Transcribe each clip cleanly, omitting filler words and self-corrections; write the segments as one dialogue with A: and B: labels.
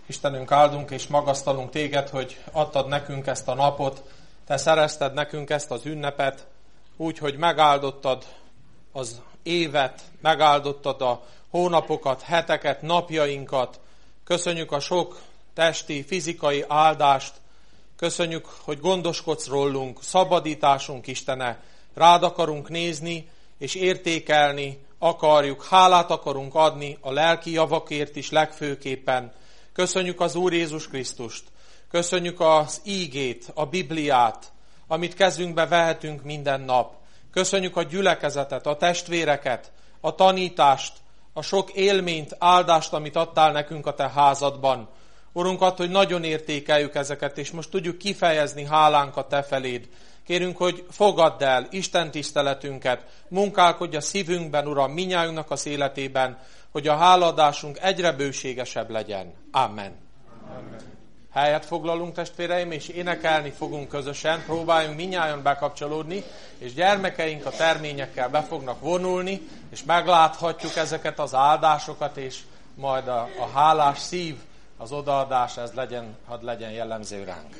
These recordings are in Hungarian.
A: Istenünk, áldunk és magasztalunk Téged, hogy adtad nekünk ezt a napot, Te szerezted nekünk ezt az ünnepet, úgy, hogy megáldottad az évet, megáldottad a hónapokat, heteket, napjainkat. Köszönjük a sok testi, fizikai áldást, köszönjük, hogy gondoskodsz rólunk, szabadításunk Istene, rád akarunk nézni és értékelni akarjuk, hálát akarunk adni a lelki javakért is legfőképpen. Köszönjük az Úr Jézus Krisztust, köszönjük az ígét, a Bibliát, amit kezünkbe vehetünk minden nap. Köszönjük a gyülekezetet, a testvéreket, a tanítást, a sok élményt, áldást, amit adtál nekünk a Te házadban. Urunk, add, hogy nagyon értékeljük ezeket, és most tudjuk kifejezni hálánkat Te feléd. Kérünk, hogy fogadd el Isten tiszteletünket, munkálkodj a szívünkben, Uram, mindnyájunknak az életében, hogy a hálaadásunk egyre bőségesebb legyen. Amen. Amen. Helyet foglalunk, testvéreim, és énekelni fogunk közösen. Próbáljunk mindnyájan bekapcsolódni, és gyermekeink a terményekkel be fognak vonulni, és megláthatjuk ezeket az áldásokat, és majd a hálás szív, az odaadás, ez legyen, hadd legyen jellemző ránk.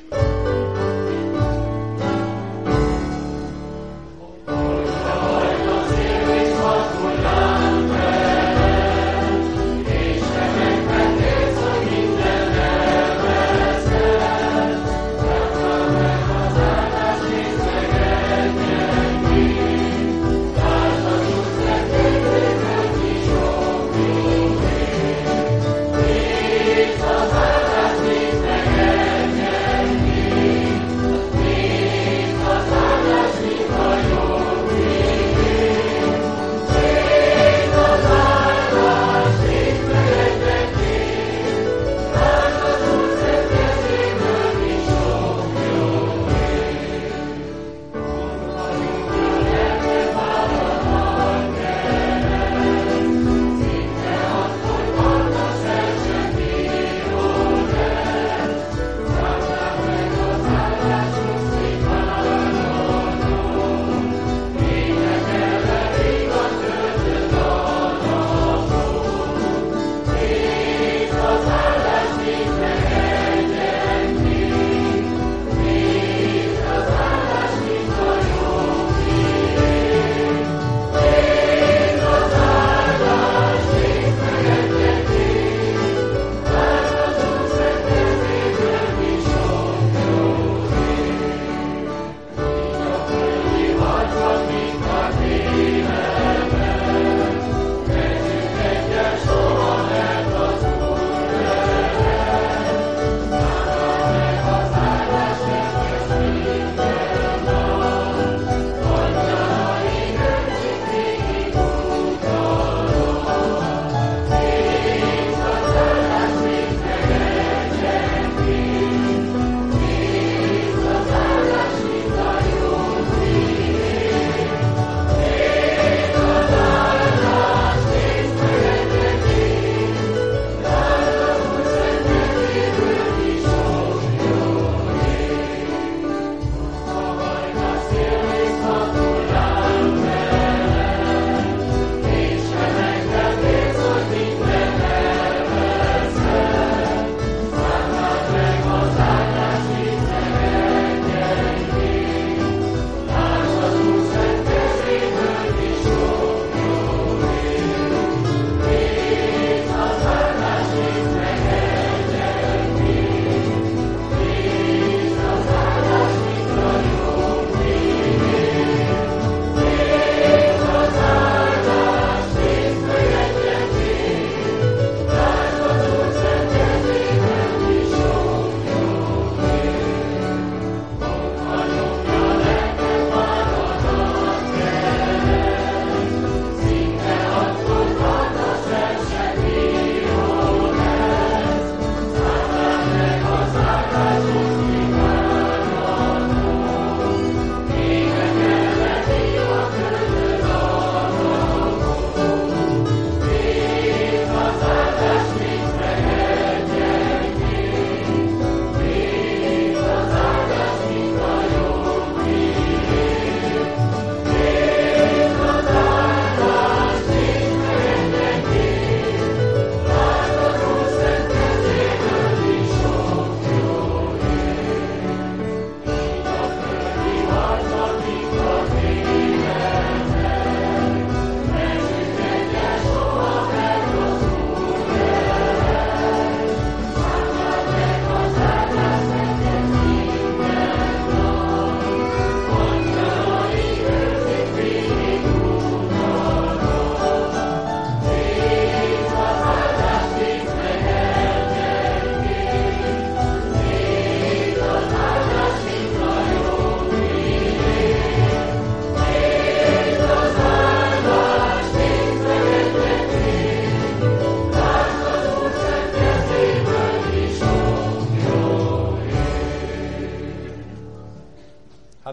B: Amen.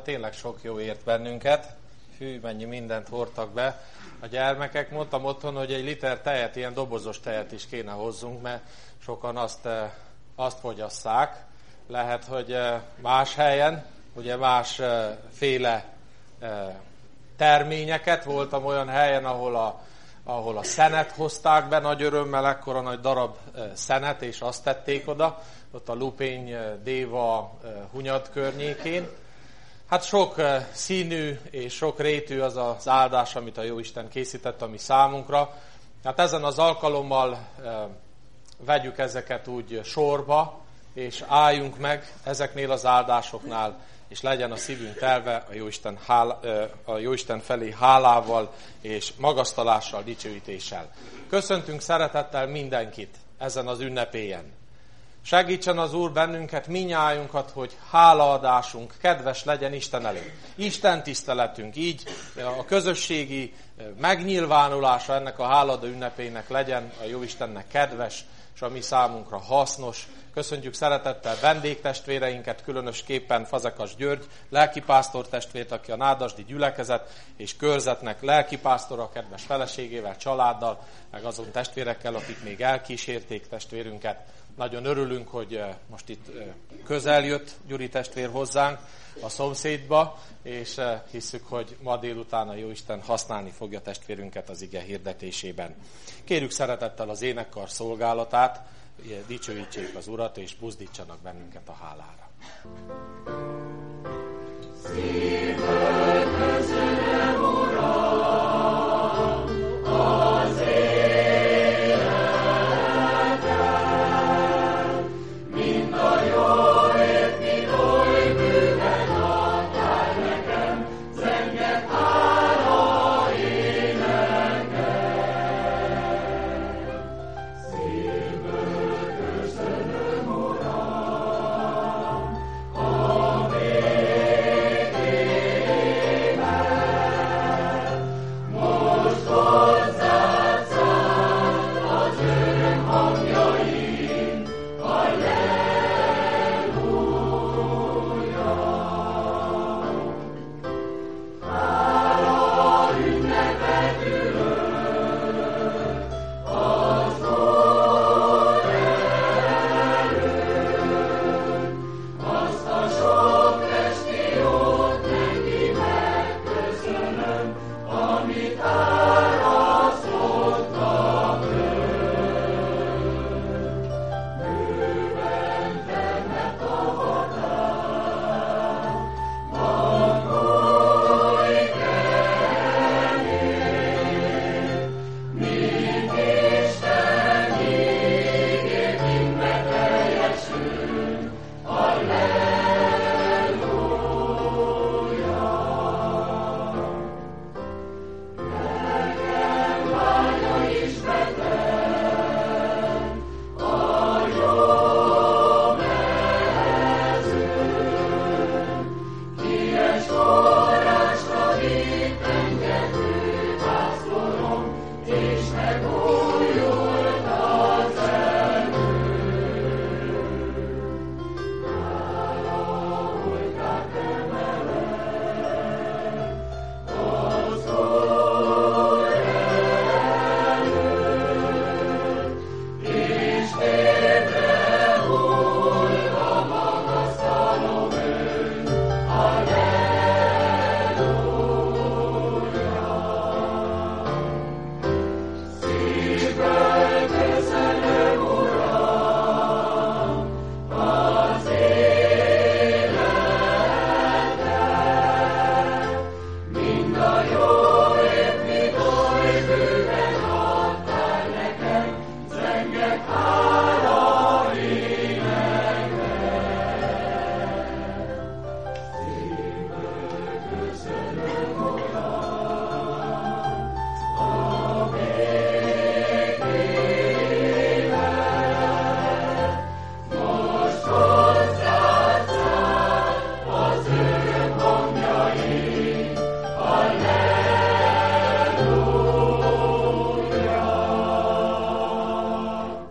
A: Ma tényleg sok jó ért bennünket. Hű, mennyi mindent hordtak be a gyermekek. Mondtam otthon, hogy egy liter tejet, ilyen dobozos tejet is kéne hozzunk, mert sokan azt fogyasszák. Lehet, hogy más helyen, ugye másféle terményeket. Voltam olyan helyen, ahol a szenet hozták be nagy örömmel, ekkora nagy darab szenet, és azt tették oda, ott a Lupény Déva Hunyad környékén. Hát sok színű és sok rétű az az áldás, amit a Jóisten készített a mi számunkra. Hát ezen az alkalommal vegyük ezeket úgy sorba, és álljunk meg ezeknél az áldásoknál, és legyen a szívünk telve a Jóisten felé hálával és magasztalással, dicsőítéssel. Köszöntünk szeretettel mindenkit ezen az ünnepélyen. Segítsen az Úr bennünket, minnyájunkat, hogy hálaadásunk kedves legyen Isten elé. Isten tiszteletünk, így a közösségi megnyilvánulása ennek a hálaadó ünnepének legyen a Jóistennek kedves, és a mi számunkra hasznos. Köszöntjük szeretettel vendégtestvéreinket, különösképpen Fazekas György, lelkipásztor testvért, aki a nádasdi gyülekezet és körzetnek lelkipásztora, kedves feleségével, családdal, meg azon testvérekkel, akik még elkísérték testvérünket. Nagyon örülünk, hogy most itt közel jött Gyuri testvér hozzánk a szomszédba, és hisszük, hogy ma délután a Jóisten használni fogja testvérünket az ige hirdetésében. Kérjük szeretettel az énekkar szolgálatát, dicsőítsék az Urat, és buzdítsanak bennünket a hálára.
B: Szívből köszönöm, Uram, az életem, mind a jóért, mind oly bőven adtál nekem, zengek hála énekem. Szívből köszönöm, Uram, a végében, most hozzád szállt az öröm hangjaim, halleluja. Hála ünnepet ülök az Úr előtt, azt a sok esti jót neki megköszönöm, amit árasztottak bőven termett a határ, magolj kenyér, mint Isten ígért, mindbe teljesül, halleluja. Lelkem vágya is beteg a jó mezőn, kies forrásra vitt engem ő pásztorom, és megújult az erőm. Hála, hogy átemelek az Úr előtt, és térdre hullva magasztalom őt, halleluja. Szívből köszönöm, Uram, az életem, mind a jóért, mind oly bőven adtál nekem, zengek hála énekem. Szívből köszönöm, Uram, a végében, most hozzád szállt az öröm hangjaim, halleluja.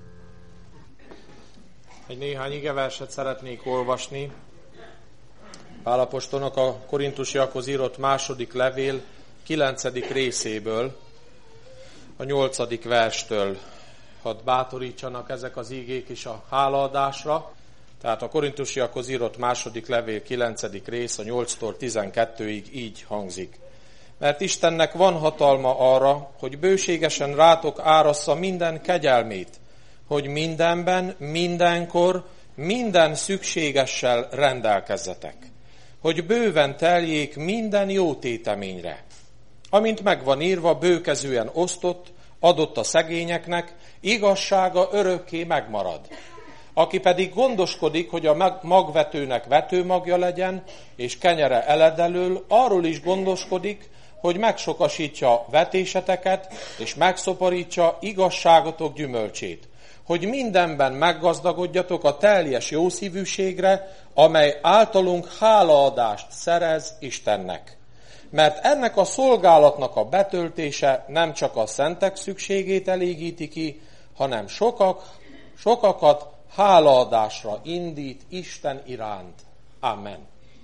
A: Egy néhány igeverset szeretnék olvasni. Pál apostolnak a korintusiakhoz írott második levél 9. részéből, a 8. verstől hadd bátorítsanak ezek az ígék is a hálaadásra. Tehát a korintusiakhoz írott második levél 9. rész a 8-tól 12-ig így hangzik. Mert Istennek van hatalma arra, hogy bőségesen rátok árassza minden kegyelmét, hogy mindenben, mindenkor, minden szükségessel rendelkezzetek, hogy bőven teljék minden jó téteményre. Amint megvan írva, bőkezően osztott, adott a szegényeknek, igazsága örökké megmarad. Aki pedig gondoskodik, hogy a magvetőnek vetőmagja legyen, és kenyere eledelől, arról is gondoskodik, hogy megsokasítsa vetéseteket, és megszoporítsa igazságotok gyümölcsét, hogy mindenben meggazdagodjatok a teljes jószívűségre, amely általunk hálaadást szerez Istennek. Mert ennek a szolgálatnak a betöltése nem csak a szentek szükségét elégíti ki, hanem sokakat hálaadásra indít Isten iránt. Amen.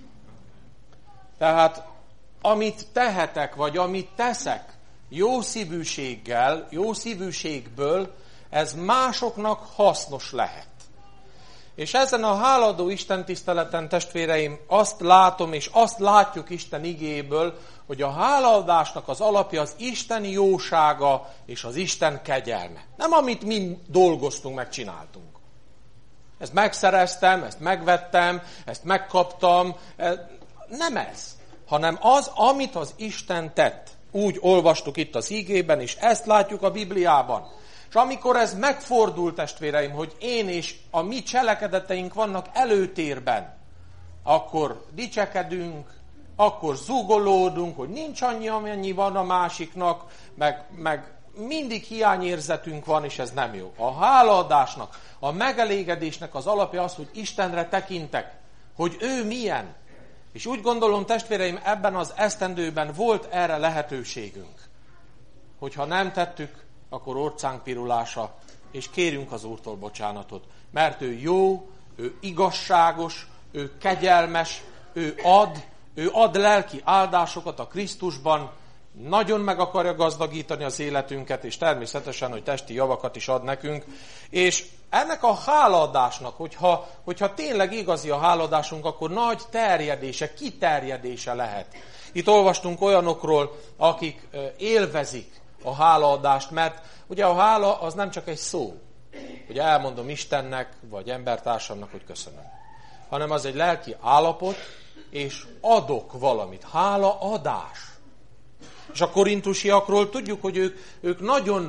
A: Tehát amit tehetek, vagy amit teszek jószívűséggel, jószívűségből, ez másoknak hasznos lehet. És ezen a hálaadó Isten tiszteleten, testvéreim, azt látom, és azt látjuk Isten igéből, hogy a hálaadásnak az alapja az Isten jósága és az Isten kegyelme. Nem amit mi dolgoztunk, megcsináltunk. Ezt megszereztem, ezt megvettem, ezt megkaptam. Nem ez, hanem az, amit az Isten tett. Úgy olvastuk itt az ígében, és ezt látjuk a Bibliában. És amikor ez megfordul, testvéreim, hogy én és a mi cselekedeteink vannak előtérben, akkor dicsekedünk, akkor zúgolódunk, hogy nincs annyi, amennyi van a másiknak, meg mindig hiányérzetünk van, és ez nem jó. A hálaadásnak, a megelégedésnek az alapja az, hogy Istenre tekintek, hogy ő milyen. És úgy gondolom, testvéreim, ebben az esztendőben volt erre lehetőségünk. Hogyha nem tettük, akkor orcánk pirulása, és kérjünk az Úrtól bocsánatot. Mert ő jó, ő igazságos, ő kegyelmes, ő ad lelki áldásokat a Krisztusban, nagyon meg akarja gazdagítani az életünket, és természetesen, hogy testi javakat is ad nekünk. És ennek a hálaadásnak, hogyha tényleg igazi a hálaadásunk, akkor nagy terjedése, kiterjedése lehet. Itt olvastunk olyanokról, akik élvezik a hálaadást, mert ugye a hála az nem csak egy szó, hogy elmondom Istennek, vagy embertársamnak, hogy köszönöm, hanem az egy lelki állapot, és adok valamit. Hálaadás. És a korintusiakról tudjuk, hogy ők nagyon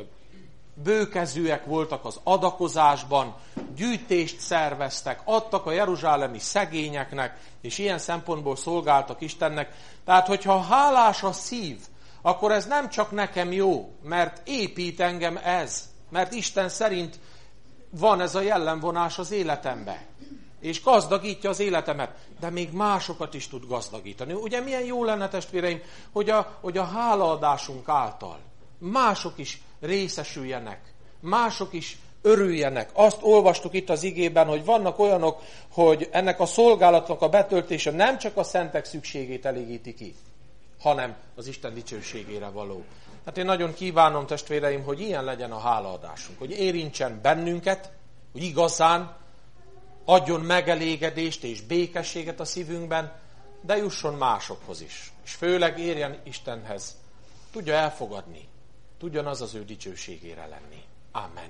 A: bőkezűek voltak az adakozásban, gyűjtést szerveztek, adtak a jeruzsálemi szegényeknek, és ilyen szempontból szolgáltak Istennek. Tehát, hogyha hálás a szív, akkor ez nem csak nekem jó, mert épít engem ez, mert Isten szerint van ez a jellemvonás az életembe, és gazdagítja az életemet, de még másokat is tud gazdagítani. Ugye milyen jó lenne, testvéreim, hogy a hálaadásunk által mások is részesüljenek, mások is örüljenek. Azt olvastuk itt az igében, hogy vannak olyanok, hogy ennek a szolgálatnak a betöltése nem csak a szentek szükségét elégíti ki, hanem az Isten dicsőségére való. Hát én nagyon kívánom, testvéreim, hogy ilyen legyen a hálaadásunk, hogy érintsen bennünket, hogy igazán adjon megelégedést és békességet a szívünkben, de jusson másokhoz is. És főleg érjen Istenhez. Tudja elfogadni. Tudjon az ő dicsőségére lenni. Amen.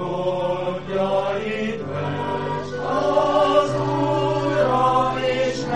B: Az Úrra is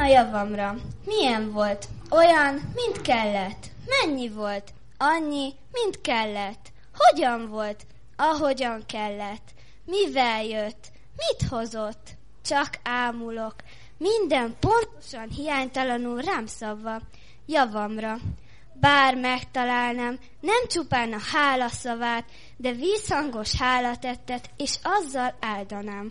C: a javamra. Milyen volt? Olyan, mint kellett. Mennyi volt? Annyi, mint kellett. Hogyan volt? Ahogyan kellett. Mivel jött? Mit hozott? Csak ámulok. Minden pontosan hiánytalanul rám szabva. Javamra. Bár megtalálnám, nem csupán a hálaszavát, de vízhangos hálatettet, és azzal áldanám.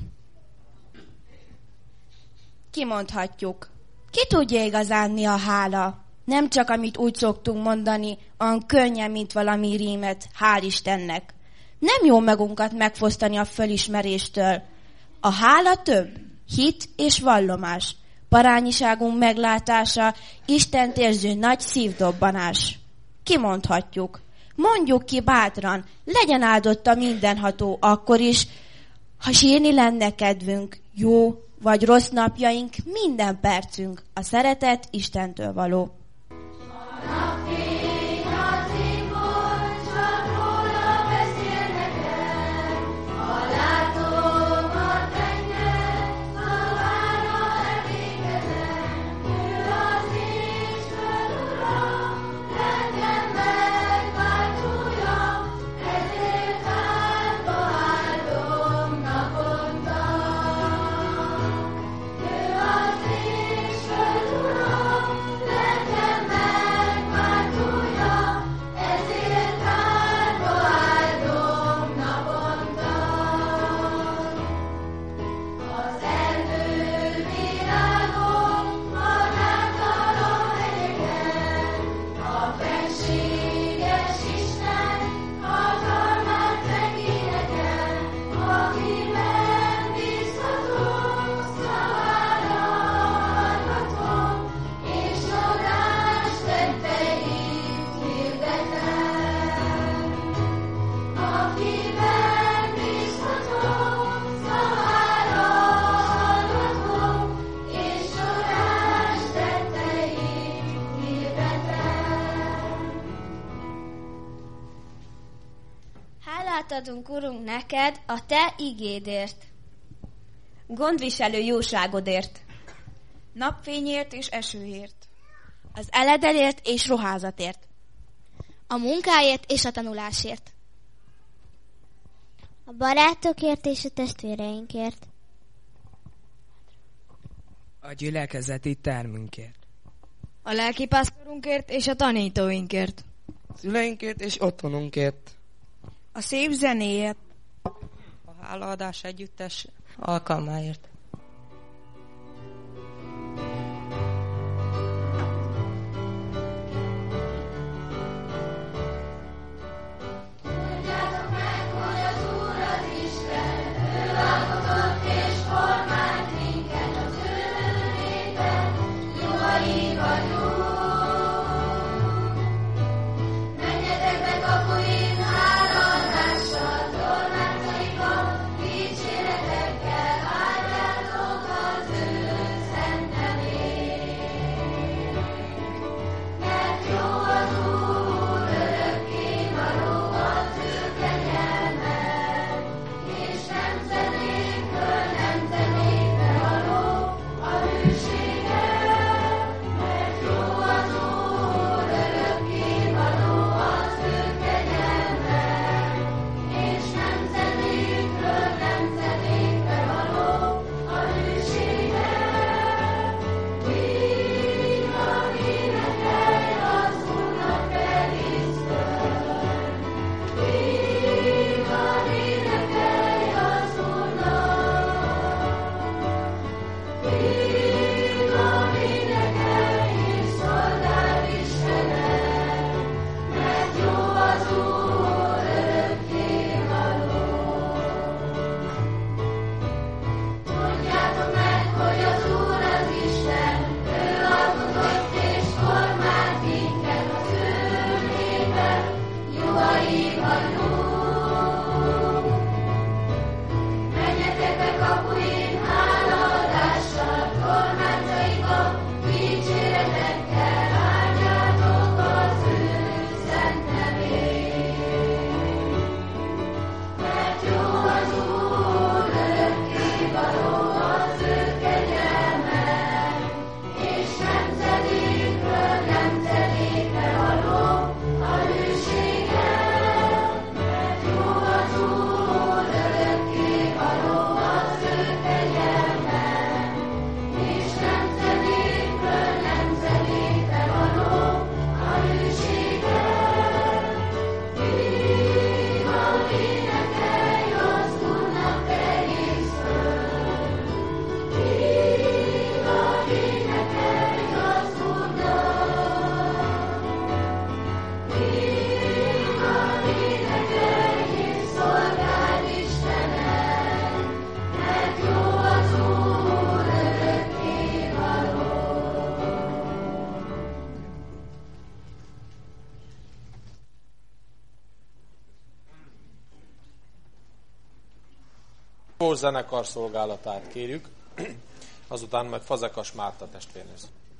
D: Kimondhatjuk. Ki tudja igazán mi a hála? Nem csak amit úgy szoktunk mondani, olyan könnyen, mint valami rímet, hál' Istennek. Nem jó magunkat megfosztani a fölismeréstől. A hála több, hit és vallomás, parányiságunk meglátása, Istent érző nagy szívdobbanás. Kimondhatjuk. Mondjuk ki bátran, legyen áldott a mindenható akkor is, ha sírni lenne kedvünk, jó vagy rossz napjaink, minden percünk a szeretet Istentől való.
C: Adunk, Urunk, neked a te igédért.
D: Gondviselő jóságodért. Napfényért és esőért. Az eledelért és ruházatért.
E: A munkáért és a tanulásért.
F: A barátokért és a testvéreinkért.
G: A gyülekezeti termünkért.
H: A lelkipásztorunkért és a tanítóinkért.
I: Szüleinkért és otthonunkért.
D: A szép zenéért.
J: A hálaadás együttes alkalmáért.
B: Tudjátok meg, hogy az Úr az Isten, ő alkotott és formált minket az ő népe, juhai vagyunk. Menjetek be kapuin hálaadással, tornácaikat dicséretekkel áldják.
A: kórzenekar szolgálatát kérjük, azután majd Fazekas Márta testvérnő.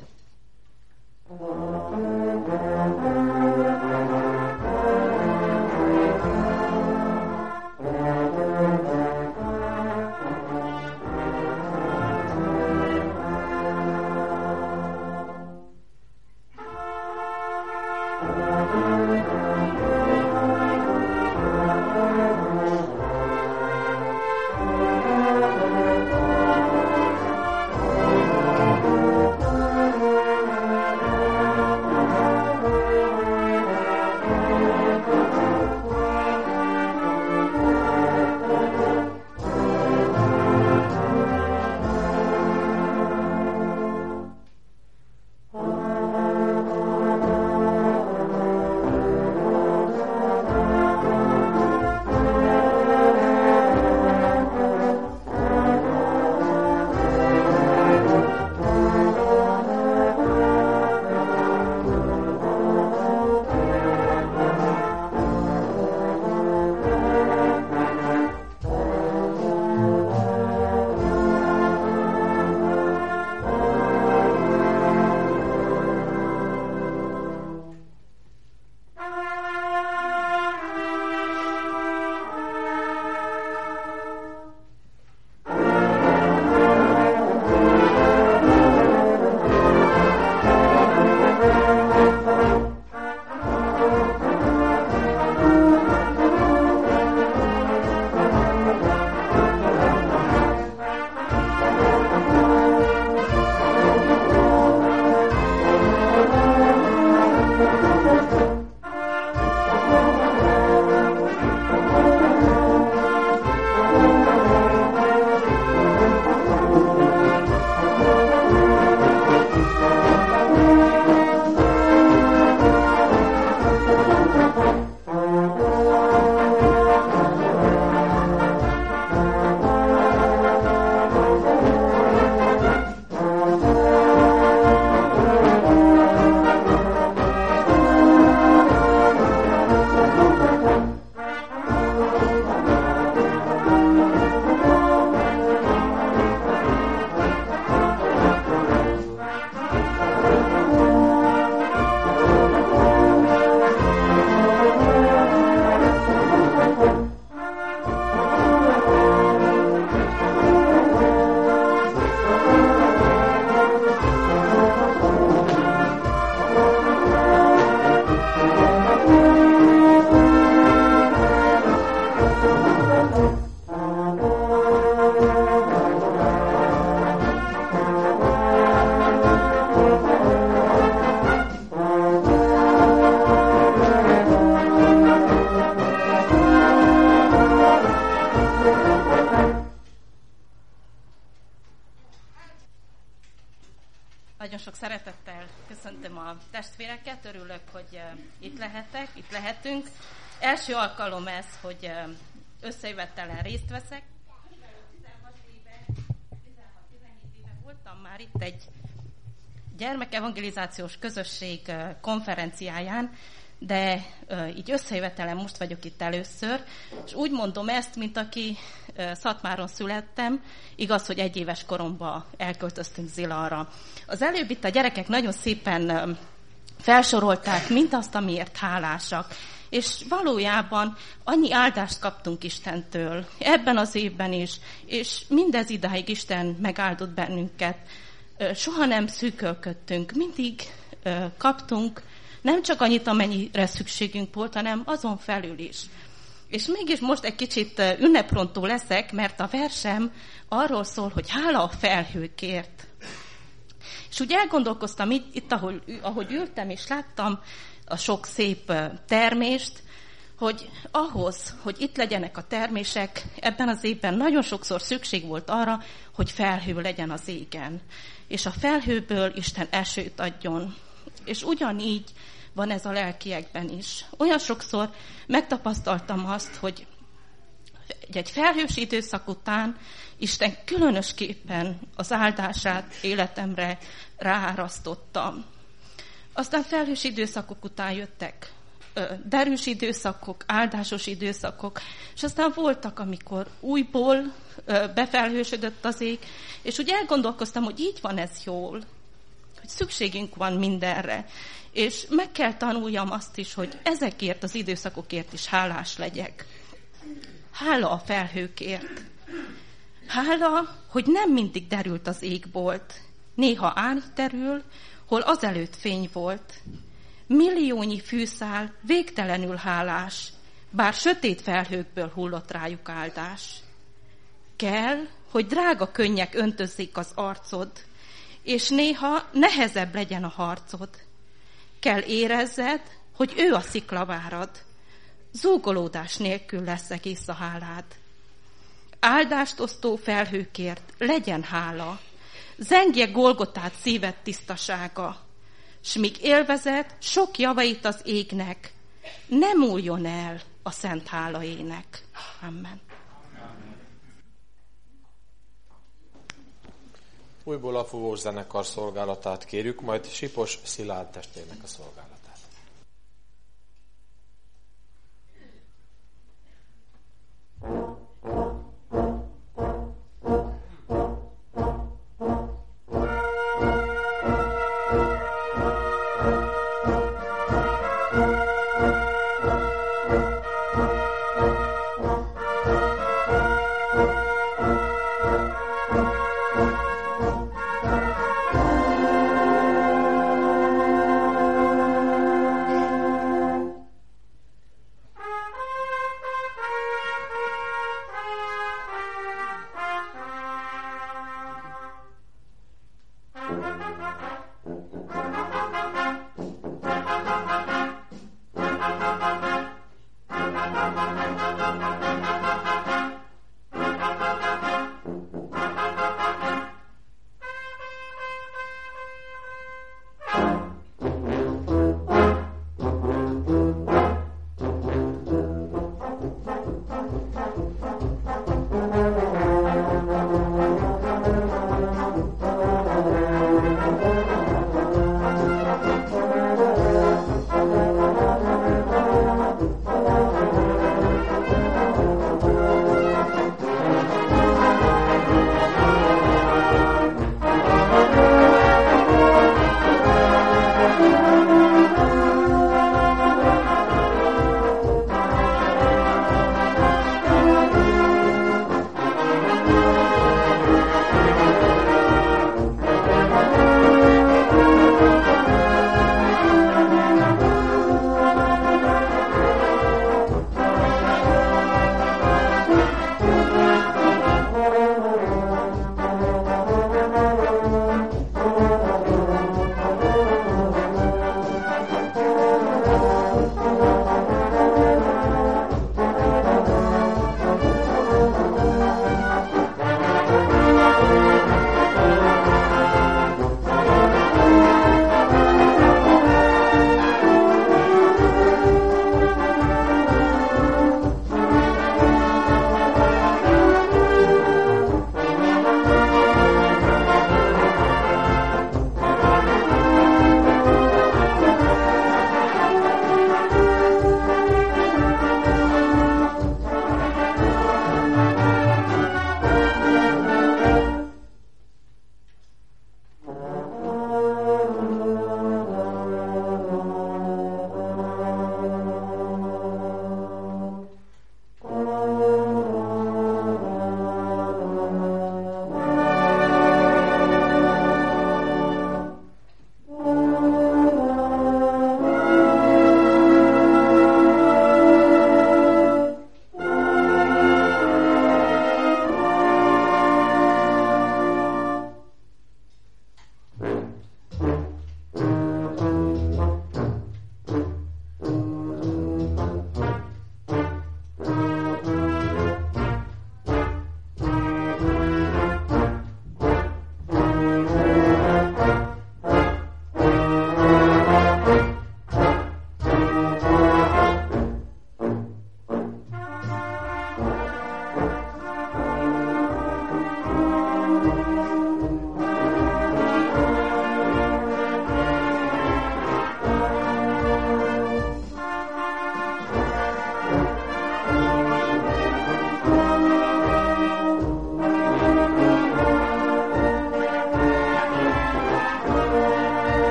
K: Nagyon sok szeretettel köszöntöm a testvéreket, örülök, hogy itt lehetek, itt lehetünk. Első alkalom ez, hogy összejövetelen részt veszek. 16-17 éve voltam már itt egy gyermekevangelizációs közösség konferenciáján, de így összejövetelen most vagyok itt először, és úgy mondom ezt, mint aki Szatmáron születtem, igaz, hogy 1 éves koromban elköltöztünk Zilarra. Az előbb itt a gyerekek nagyon szépen felsorolták mindazt, amiért hálásak, és valójában annyi áldást kaptunk Istentől ebben az évben is, és mindez idáig Isten megáldott bennünket. Soha nem szűkölködtünk, mindig kaptunk nem csak annyit, amennyire szükségünk volt, hanem azon felül is. És mégis most egy kicsit ünneprontó leszek, mert a versem arról szól, hogy hála a felhőkért. És úgy elgondolkoztam itt ahogy ültem, és láttam a sok szép termést, hogy ahhoz, hogy itt legyenek a termések, ebben az évben nagyon sokszor szükség volt arra, hogy felhő legyen az égen. És a felhőből Isten esőt adjon. És ugyanígy van ez a lelkiekben is. Olyan sokszor megtapasztaltam azt, hogy egy felhős időszak után Isten különösképpen az áldását életemre ráárasztotta. Aztán felhős időszakok után jöttek derűs időszakok, áldásos időszakok, és aztán voltak, amikor újból befelhősödött az ég, és úgy elgondolkoztam, hogy így van ez jól, hogy szükségünk van mindenre, és meg kell tanuljam azt is, hogy ezekért az időszakokért is hálás legyek. Hála a felhőkért. Hála, hogy nem mindig derült az égbolt. Néha árnyterül, hol azelőtt fény volt. Milliónyi fűszál végtelenül hálás, bár sötét felhőkből hullott rájuk áldás. Kell, hogy drága könnyek öntözzék az arcod, és néha nehezebb legyen a harcod. Kell érezzed, hogy ő a sziklavárad. Zúgolódás nélkül lesz egész a hálád. Áldást osztó felhőkért legyen hála, zengje Golgotát szíved tisztasága, s míg élvezed sok javait az égnek, ne múljon el a szent hála ének. Amen.
A: Újból a fúvós zenekar szolgálatát kérjük, majd Sipos Szilárd testvérnek a szolgálatát.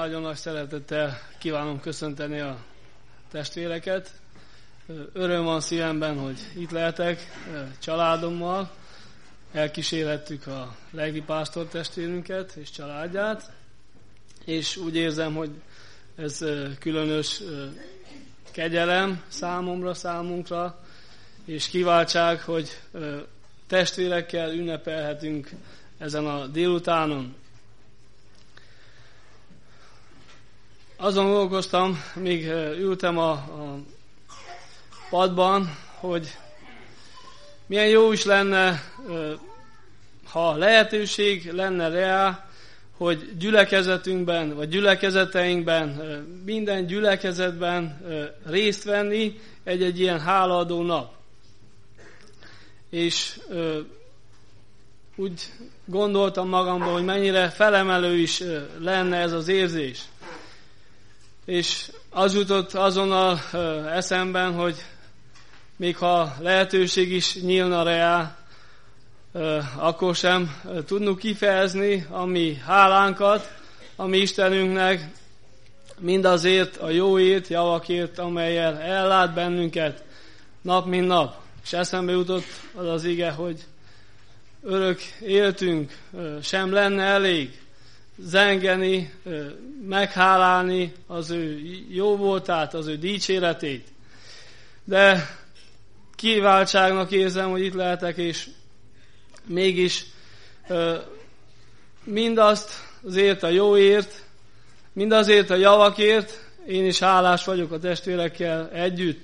L: nagyon nagy szeretettel kívánom köszönteni a testvéreket. Öröm van szívemben, hogy itt lehetek családommal. Elkísérhettük a lelki pásztor testvérünket és családját, és úgy érzem, hogy ez különös kegyelem számomra, számunkra, és kiváltság, hogy testvérekkel ünnepelhetünk ezen a délutánon. Azon gondolkoztam, míg ültem a padban, hogy milyen jó is lenne, ha lehetőség lenne rá, hogy gyülekezetünkben, vagy gyülekezeteinkben, minden gyülekezetben részt venni egy ilyen hálaadó nap. És úgy gondoltam magamban, hogy mennyire felemelő is lenne ez az érzés. És az jutott azonnal eszemben, hogy még ha lehetőség is nyílna rá, akkor sem tudnunk kifejezni a mi hálánkat, a mi Istenünknek, mindazért a jóért, javakért, amellyel ellát bennünket nap mint nap. És eszembe jutott az az ige, hogy örök éltünk sem lenne elég zengeni, meghálálni az ő jó voltát, az ő dicséretét. De kiváltságnak érzem, hogy itt lehetek, és mégis mindazt azért a jóért, mindazért a javakért én is hálás vagyok a testvérekkel együtt.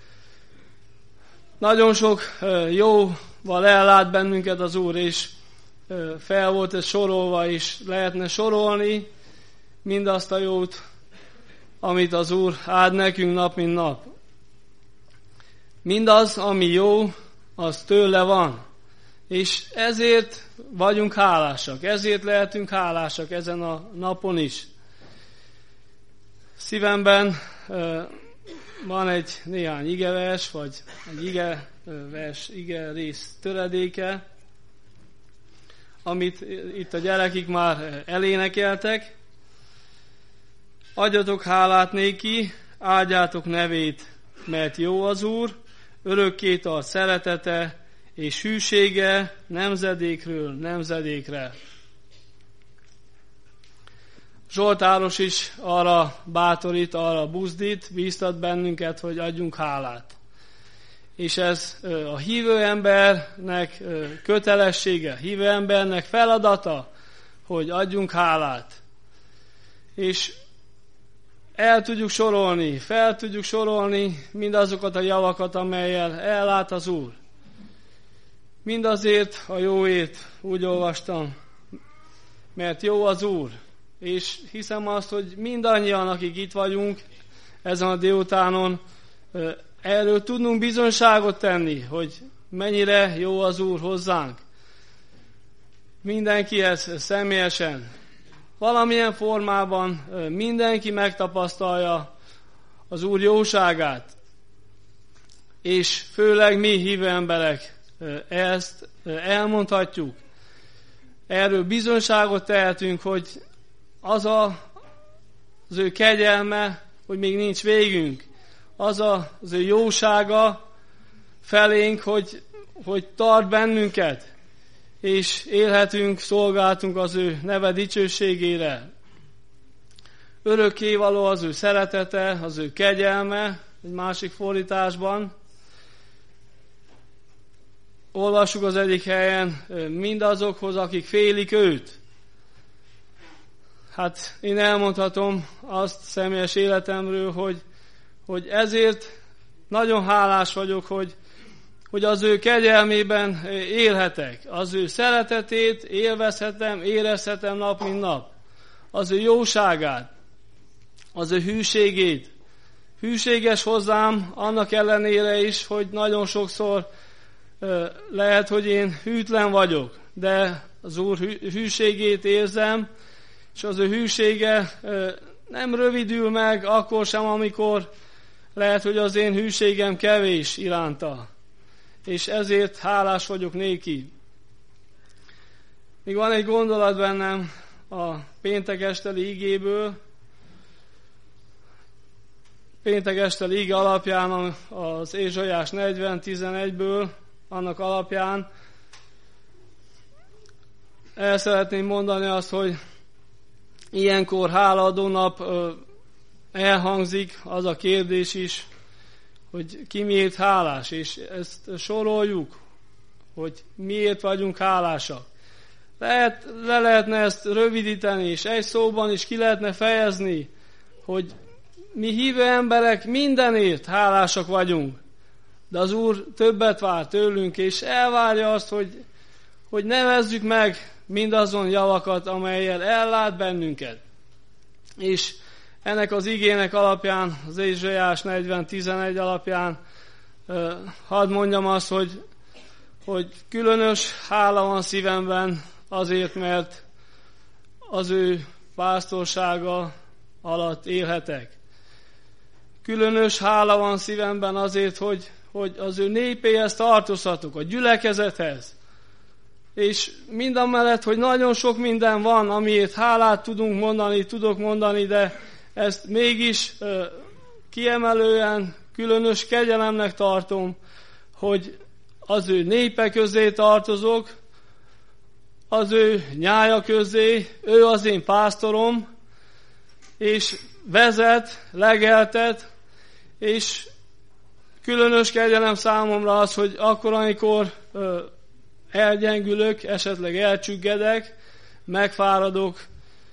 L: Nagyon sok jóval ellát bennünket az Úr, és fel volt ez sorolva, és lehetne sorolni mindazt a jót, amit az Úr áld nekünk nap mint nap. Mindaz, ami jó, az tőle van. És ezért vagyunk hálásak, ezért lehetünk hálásak ezen a napon is. Szívemben van egy néhány igevers, vagy egy ige rész töredéke, amit itt a gyerekik már elénekeltek. Adjatok hálát néki, áldjátok nevét, mert jó az Úr, örökké tart szeretete és hűsége nemzedékről nemzedékre. Zsoltáros is arra bátorít, arra buzdít, bíztat bennünket, hogy adjunk hálát. És ez a hívő embernek kötelessége, hívő embernek feladata, hogy adjunk hálát. És el tudjuk sorolni, fel tudjuk sorolni mindazokat a javakat, amellyel ellát az Úr. Mindazért a jóért, úgy olvastam, mert jó az Úr. És hiszem azt, hogy mindannyian, akik itt vagyunk ezen a délutánon, erről tudnunk bizonyságot tenni, hogy mennyire jó az Úr hozzánk. Mindenkihez személyesen, valamilyen formában mindenki megtapasztalja az Úr jóságát. És főleg mi hívő emberek ezt elmondhatjuk. Erről bizonyságot tehetünk, hogy az ő kegyelme, hogy még nincs végünk, az ő jósága felénk, hogy tart bennünket, és élhetünk, szolgáltunk az ő neve dicsőségére. Örökkévaló az ő szeretete, az ő kegyelme, egy másik fordításban. Olvassuk az egyik helyen, mindazokhoz, akik félik őt. Hát én elmondhatom azt személyes életemről, hogy ezért nagyon hálás vagyok, hogy az ő kegyelmében élhetek. Az ő szeretetét élvezhetem, érezhetem nap mint nap. Az ő jóságát, az ő hűségét. Hűséges hozzám annak ellenére is, hogy nagyon sokszor lehet, hogy én hűtlen vagyok, de az Úr hűségét érzem, és az ő hűsége nem rövidül meg akkor sem, amikor lehet, hogy az én hűségem kevés iránta. És ezért hálás vagyok néki. Még van egy gondolat bennem a péntek esteli igéből, péntek este ige alapján, az Ézsaiás 40:11-ből, annak alapján el szeretném mondani azt, hogy ilyenkor hálaadó nap elhangzik az a kérdés is, hogy ki miért hálás, és ezt soroljuk, hogy miért vagyunk hálásak. Le lehetne ezt rövidíteni, és egy szóban is ki lehetne fejezni, hogy mi hívő emberek mindenért hálásak vagyunk, de az Úr többet vár tőlünk, és elvárja azt, hogy nevezzük meg mindazon javakat, amellyel ellát bennünket. És ennek az igének alapján, az Ézsaiás 40:11 alapján hadd mondjam azt, hogy különös hála van szívemben azért, mert az ő pásztorsága alatt élhetek. Különös hála van szívemben azért, hogy az ő népéhez tartozhatok, a gyülekezethez. És mindamellett, hogy nagyon sok minden van, amiért hálát tudok mondani, de ezt mégis kiemelően, különös kegyelemnek tartom, hogy az ő népe közé tartozok, az ő nyája közé, ő az én pásztorom, és vezet, legeltet, és különös kegyelem számomra az, hogy akkor, amikor elgyengülök, esetleg elcsüggedek, megfáradok,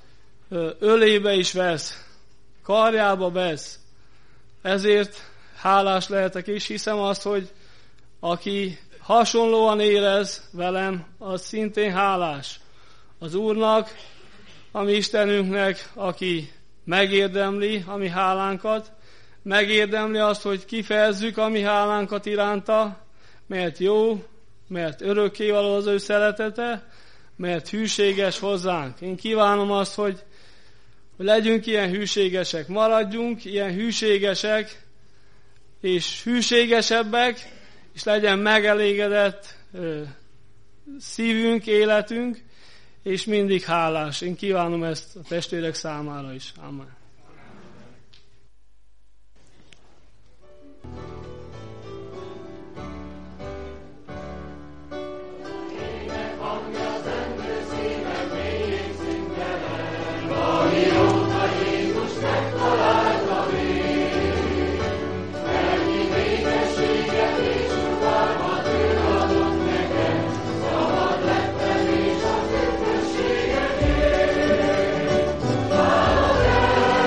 L: ölébe is vesz, karjába vesz. Ezért hálás lehetek, és hiszem azt, hogy aki hasonlóan érez velem, az szintén hálás az Úrnak, a mi Istenünknek, aki megérdemli a mi hálánkat, megérdemli azt, hogy kifejezzük a mi hálánkat iránta, mert jó, mert örökkévaló az ő szeretete, mert hűséges hozzánk. Én kívánom azt, hogy legyünk ilyen hűségesek, maradjunk ilyen hűségesek, és hűségesebbek, és legyen megelégedett szívünk, életünk, és mindig hálás. Én kívánom ezt a testvérek számára is. Amen.
B: Amen.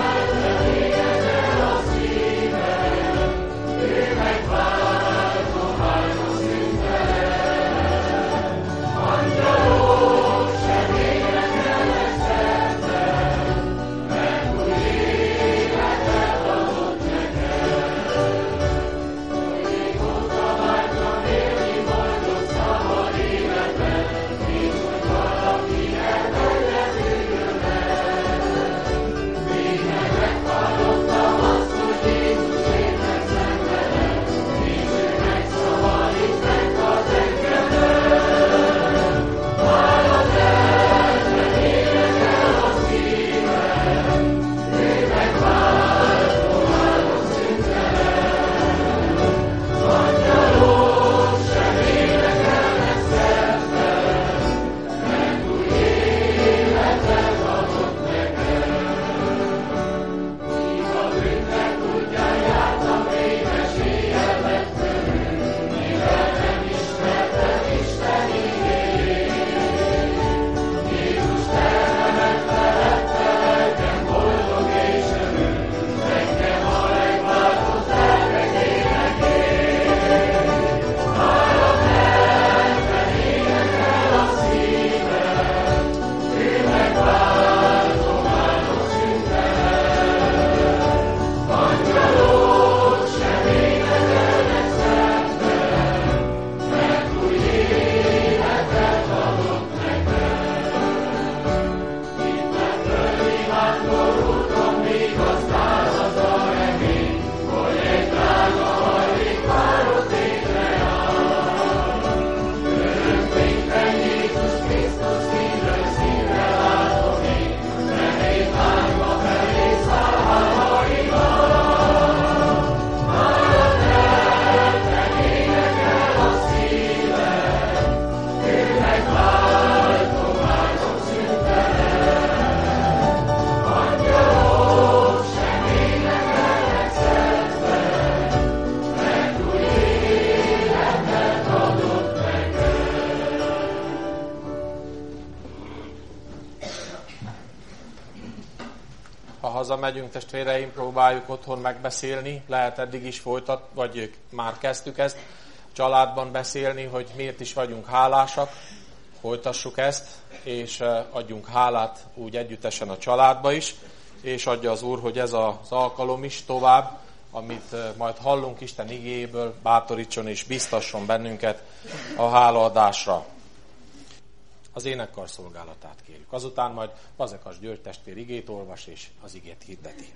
A: hazamegyünk, testvéreim, próbáljuk otthon megbeszélni, lehet eddig is vagy már kezdtük ezt, családban beszélni, hogy miért is vagyunk hálásak, folytassuk ezt, és adjunk hálát úgy együttesen a családba is, és adja az Úr, hogy ez az alkalom is tovább, amit majd hallunk Isten igéjéből, bátorítson és biztasson bennünket a hálaadásra. Az énekkar szolgálatát kérjük. Azután majd Fazekas György testvér igét olvas, és az igét hirdeti.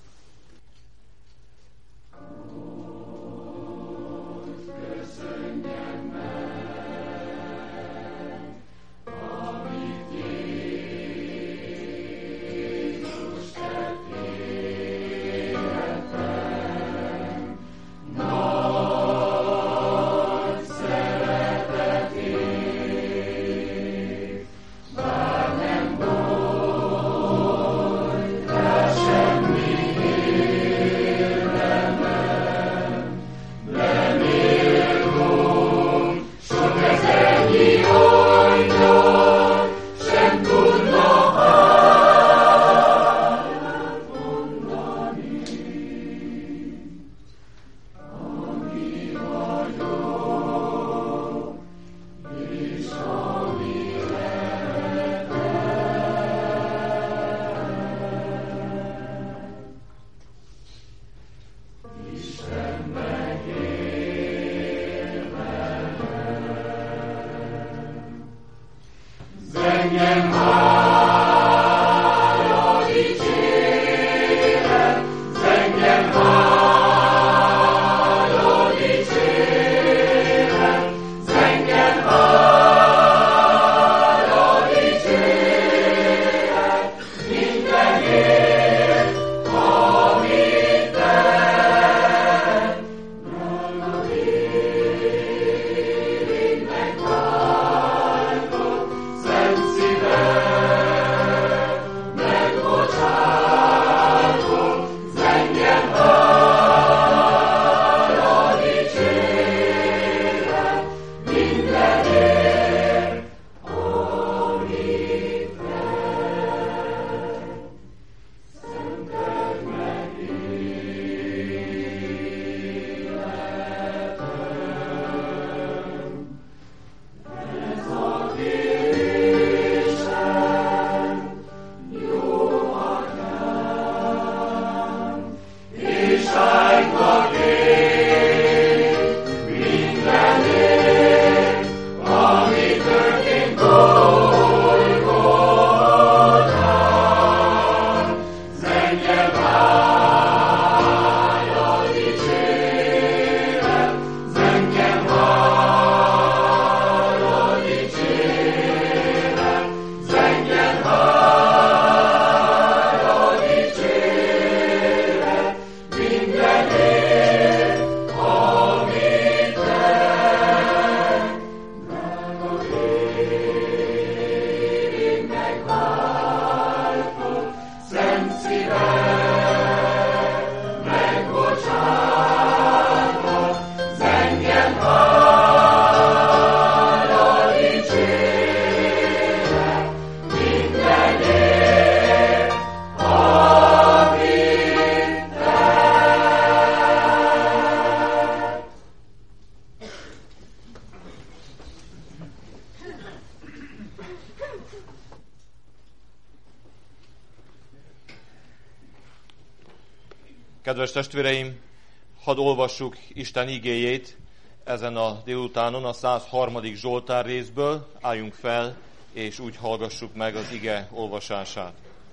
M: Kedves testvéreim, hadd olvassuk Isten igéjét ezen a délutánon a 103. Zsoltár részből. Álljunk fel, és úgy hallgassuk meg az ige olvasását.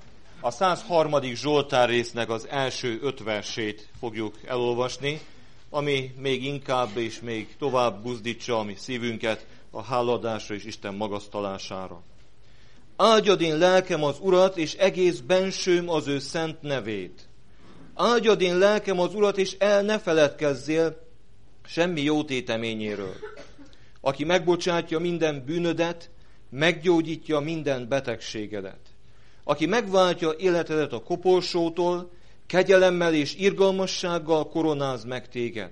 M: A 103. Zsoltár résznek az első 5 versét fogjuk elolvasni, ami még inkább és még tovább buzdítsa a mi szívünket a hálaadásra és Isten magasztalására. Áldjad én lelkem az Urat, és egész bensőm az ő szent nevét. Áldjad én lelkem az Urat, és el ne feledkezzél semmi jó téteményéről. Aki megbocsátja minden bűnödet, meggyógyítja minden betegségedet. Aki megváltja életedet a koporsótól, kegyelemmel és irgalmassággal koronáz meg téged.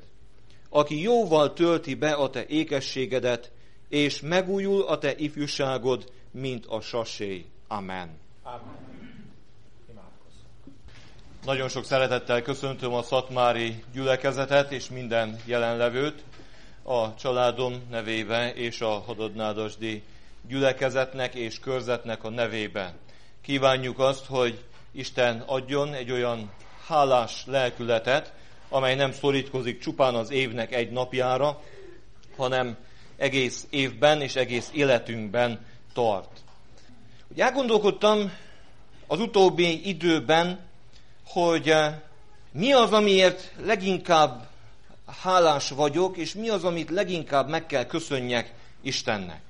M: Aki jóval tölti be a te ékességedet, és megújul a te ifjúságod, mint a sasély. Amen.
A: Amen. Imádkozzunk.
M: Nagyon sok szeretettel köszöntöm a szatmári gyülekezetet és minden jelenlevőt a családom nevébe és a hadodnádasdi gyülekezetnek és körzetnek a nevében. Kívánjuk azt, hogy Isten adjon egy olyan hálás lelkületet, amely nem szorítkozik csupán az évnek egy napjára, hanem egész évben és egész életünkben tart. Ugye elgondolkodtam az utóbbi időben, hogy mi az, amiért leginkább hálás vagyok, és mi az, amit leginkább meg kell köszönjek Istennek.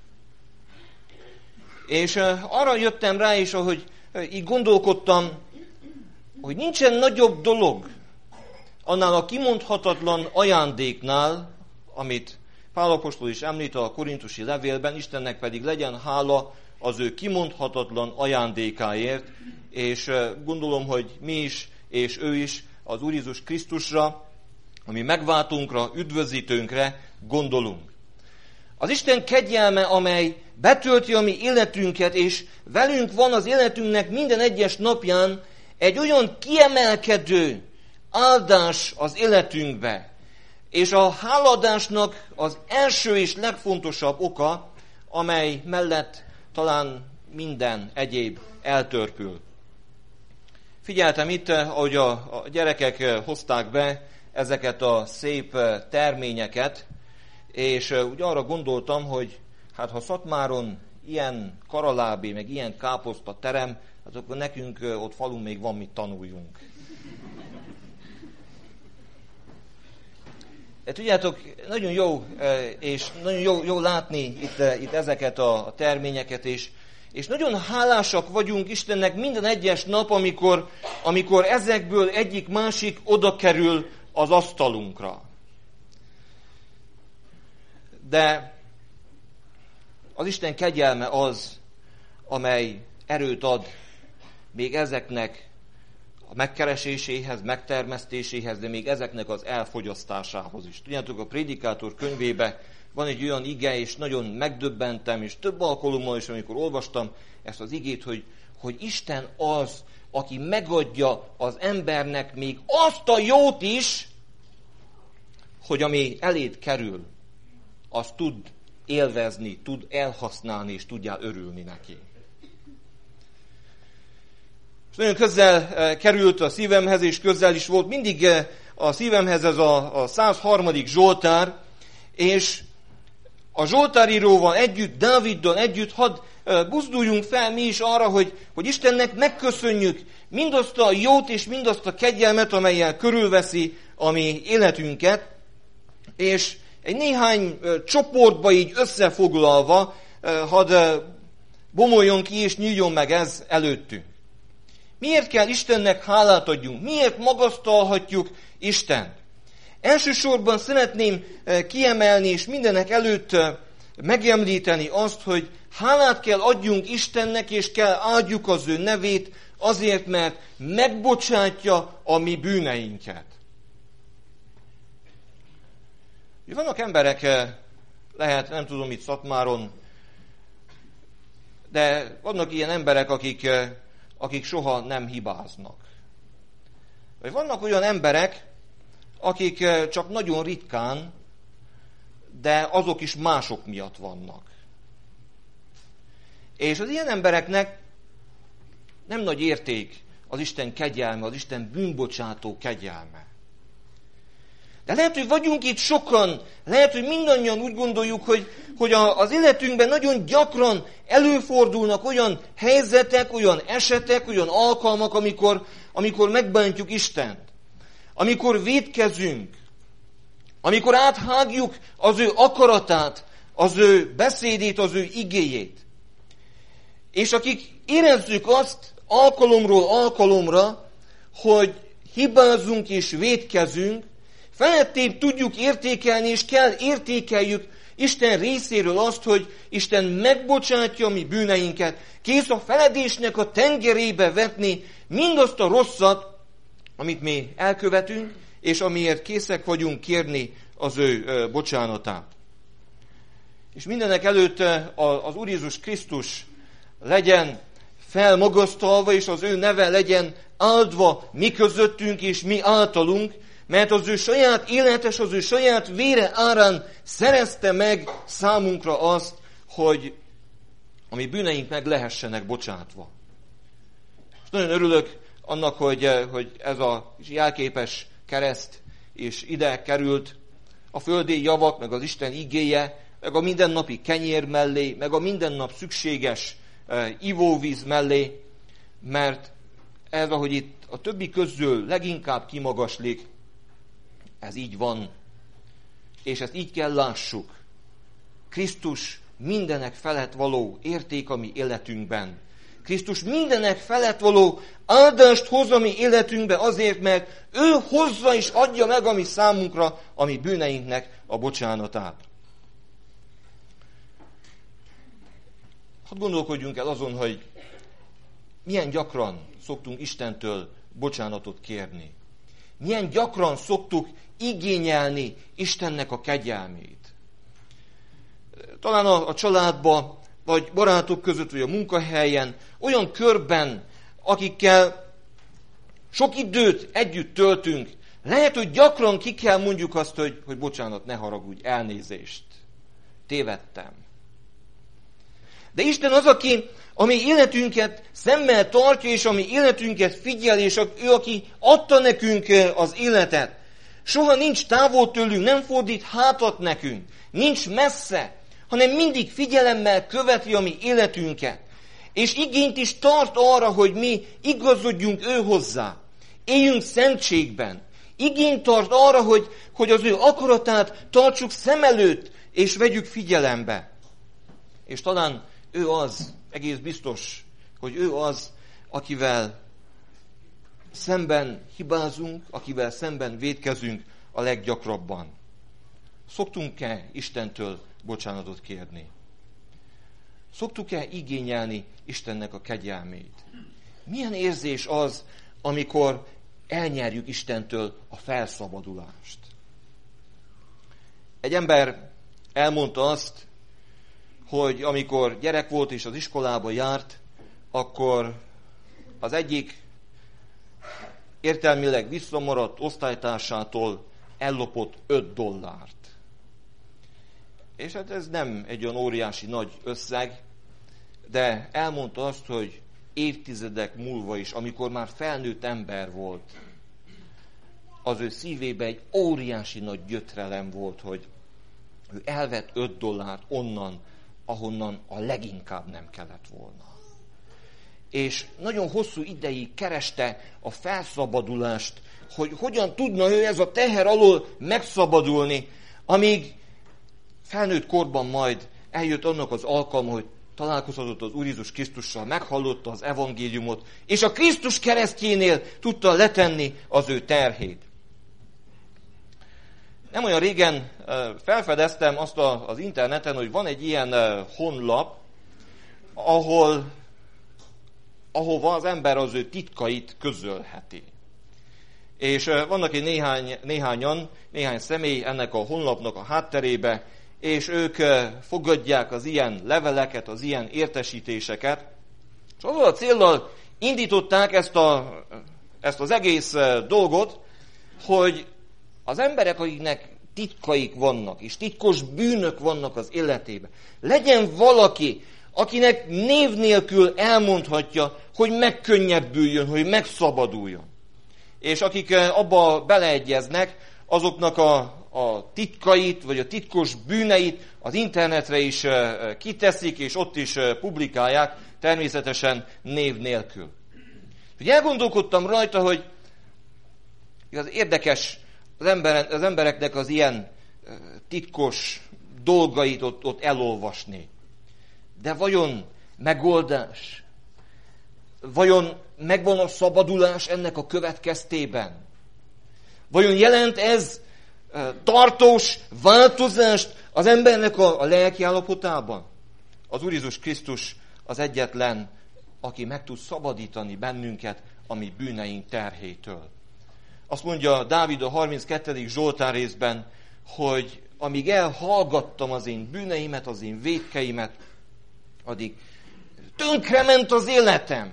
M: És arra jöttem rá, és ahogy így gondolkodtam, hogy nincsen nagyobb dolog annál a kimondhatatlan ajándéknál, amit Pál apostol is említ a korintusi levélben, Istennek pedig legyen hála az ő kimondhatatlan ajándékáért, és gondolom, hogy mi is, és ő is az Úr Jézus Krisztusra, ami megváltunkra, üdvözítőnkre gondolunk. Az Isten kegyelme, amely betölti a mi életünket, és velünk van az életünknek minden egyes napján egy olyan kiemelkedő áldás az életünkbe. És a hálaadásnak az első és legfontosabb oka, amely mellett talán minden egyéb eltörpül. Figyeltem itt, ahogy a gyerekek hozták be ezeket a szép terményeket, és úgy arra gondoltam, hogy hát ha Szatmáron ilyen karalábé, meg ilyen káposzta terem, hát akkor nekünk ott falun még van mit tanuljunk. Tudjátok, nagyon jó, és nagyon jó látni itt ezeket a terményeket, és nagyon hálásak vagyunk Istennek minden egyes nap, amikor ezekből egyik-másik oda kerül az asztalunkra. De az Isten kegyelme az, amely erőt ad még ezeknek a megkereséséhez, megtermesztéséhez, de még ezeknek az elfogyasztásához is. Tudjátok, a Prédikátor könyvében van egy olyan ige, és nagyon megdöbbentem, és több alkalommal is, amikor olvastam ezt az igét, hogy Isten az, aki megadja az embernek még azt a jót is, hogy ami eléd kerül, azt tud élvezni, tud elhasználni, és tudjál örülni neki. És nagyon közel került a szívemhez, és közel is volt mindig a szívemhez ez a 103. Zsoltár, és a zsoltáríróval együtt, Dáviddal együtt, hadd buzduljunk fel mi is arra, hogy Istennek megköszönjük mindazt a jót és mindazt a kegyelmet, amellyel körülveszi a mi életünket, és egy néhány csoportba így összefoglalva, hadd bomoljon ki és nyíljon meg ez előttünk. Miért kell Istennek hálát adjunk? Miért magasztalhatjuk Istent? Elsősorban szeretném kiemelni és mindenek előtt megemlíteni azt, hogy hálát kell adjunk Istennek, és kell áldjuk az ő nevét azért, mert megbocsátja a mi bűneinket. Vannak emberek, lehet, nem tudom itt Szatmáron, de vannak ilyen emberek, akik soha nem hibáznak. Vagy vannak olyan emberek, akik csak nagyon ritkán, de azok is mások miatt vannak. És az ilyen embereknek nem nagy érték az Isten kegyelme, az Isten bűnbocsátó kegyelme. De lehet, hogy vagyunk itt sokan, lehet, hogy mindannyian úgy gondoljuk, hogy az életünkben nagyon gyakran előfordulnak olyan helyzetek, olyan esetek, olyan alkalmak, amikor megbántjuk Istent. Amikor vétkezünk, amikor áthágjuk az ő akaratát, az ő beszédét, az ő igéjét. És akik érezzük azt alkalomról alkalomra, hogy hibázunk és vétkezünk, felettébb tudjuk értékelni, és kell értékeljük Isten részéről azt, hogy Isten megbocsátja mi bűneinket, kész a feledésnek a tengerébe vetni mindazt a rosszat, amit mi elkövetünk, és amiért készek vagyunk kérni az ő bocsánatát. És mindenek előtt az Úr Jézus Krisztus legyen felmagasztalva, és az ő neve legyen áldva mi közöttünk és mi általunk, mert az ő saját életes, az ő saját vére árán szerezte meg számunkra azt, hogy a mi bűneink meg lehessenek bocsátva. És nagyon örülök annak, hogy ez a jelképes kereszt és ide került a földi javak, meg az Isten igéje, meg a mindennapi kenyér mellé, meg a mindennap szükséges ivóvíz mellé, mert ez, ahogy itt a többi közül leginkább kimagaslik, ez így van, és ezt így kell lássuk. Krisztus mindenek felett való érték a mi életünkben. Krisztus mindenek felett való áldást hoz a mi életünkbe azért, mert ő hozza és adja meg a mi számunkra a mi bűneinknek a bocsánatát. Hadd gondolkodjunk el azon, hogy milyen gyakran szoktunk Istentől bocsánatot kérni. Milyen gyakran szoktuk igényelni Istennek a kegyelmét. Talán a családban, vagy barátok között, vagy a munkahelyen, olyan körben, akikkel sok időt együtt töltünk, lehet, hogy gyakran ki kell mondjuk azt, hogy bocsánat, ne haragudj, elnézést, tévedtem. De Isten az, aki a mi életünket szemmel tartja, és a mi életünket figyel, és ő, aki adta nekünk az életet. Soha nincs távol tőlünk, nem fordít hátat nekünk, nincs messze, hanem mindig figyelemmel követi a mi életünket. És igényt is tart arra, hogy mi igazodjunk ő hozzá. Éljünk szentségben. Igényt tart arra, hogy az ő akaratát tartsuk szem előtt, és vegyük figyelembe. És talán ő az, egész biztos, hogy ő az, akivel szemben hibázunk, akivel szemben vétkezünk a leggyakrabban. Szoktunk-e Istentől bocsánatot kérni? Szoktuk-e igényelni Istennek a kegyelmét? Milyen érzés az, amikor elnyerjük Istentől a felszabadulást? Egy ember elmondta azt, hogy amikor gyerek volt és az iskolába járt, akkor az egyik értelmileg visszamaradt osztálytársától ellopott $5. És hát ez nem egy olyan óriási nagy összeg, de elmondta azt, hogy évtizedek múlva is, amikor már felnőtt ember volt, az ő szívében egy óriási nagy gyötrelem volt, hogy ő elvett $5 onnan, ahonnan a leginkább nem kellett volna. És nagyon hosszú ideig kereste a felszabadulást, hogy hogyan tudna ő ez a teher alól megszabadulni, amíg felnőtt korban majd eljött annak az alkalma, hogy találkozhatott az Úr Jézus Krisztussal, meghallotta az evangéliumot, és a Krisztus keresztjénél tudta letenni az ő terhét. Nem olyan régen felfedeztem azt az interneten, hogy van egy ilyen honlap, ahova az ember az ő titkait közölheti. És vannak egy néhány személy ennek a honlapnak a hátterébe, és ők fogadják az ilyen leveleket, az ilyen értesítéseket, és azzal a céllal indították ezt az egész dolgot, hogy az emberek, akiknek titkaik vannak, és titkos bűnök vannak az életében, legyen valaki, akinek név nélkül elmondhatja, hogy megkönnyebbüljön, hogy megszabaduljon. És akik abba beleegyeznek, azoknak a titkait, vagy a titkos bűneit az internetre is kiteszik, és ott is publikálják, természetesen név nélkül. Ugye elgondolkodtam rajta, hogy az érdekes az embereknek az ilyen titkos dolgait ott elolvasni. De vajon megoldás? Vajon megvan a szabadulás ennek a következtében? Vajon jelent ez tartós változást az embernek a lelki állapotában? Az Úr Jézus Krisztus az egyetlen, aki meg tud szabadítani bennünket a mi bűneink terhétől. Azt mondja Dávid a 32. Zsoltár részben, hogy amíg elhallgattam az én bűneimet, az én vétkeimet, addig tönkrement az életem.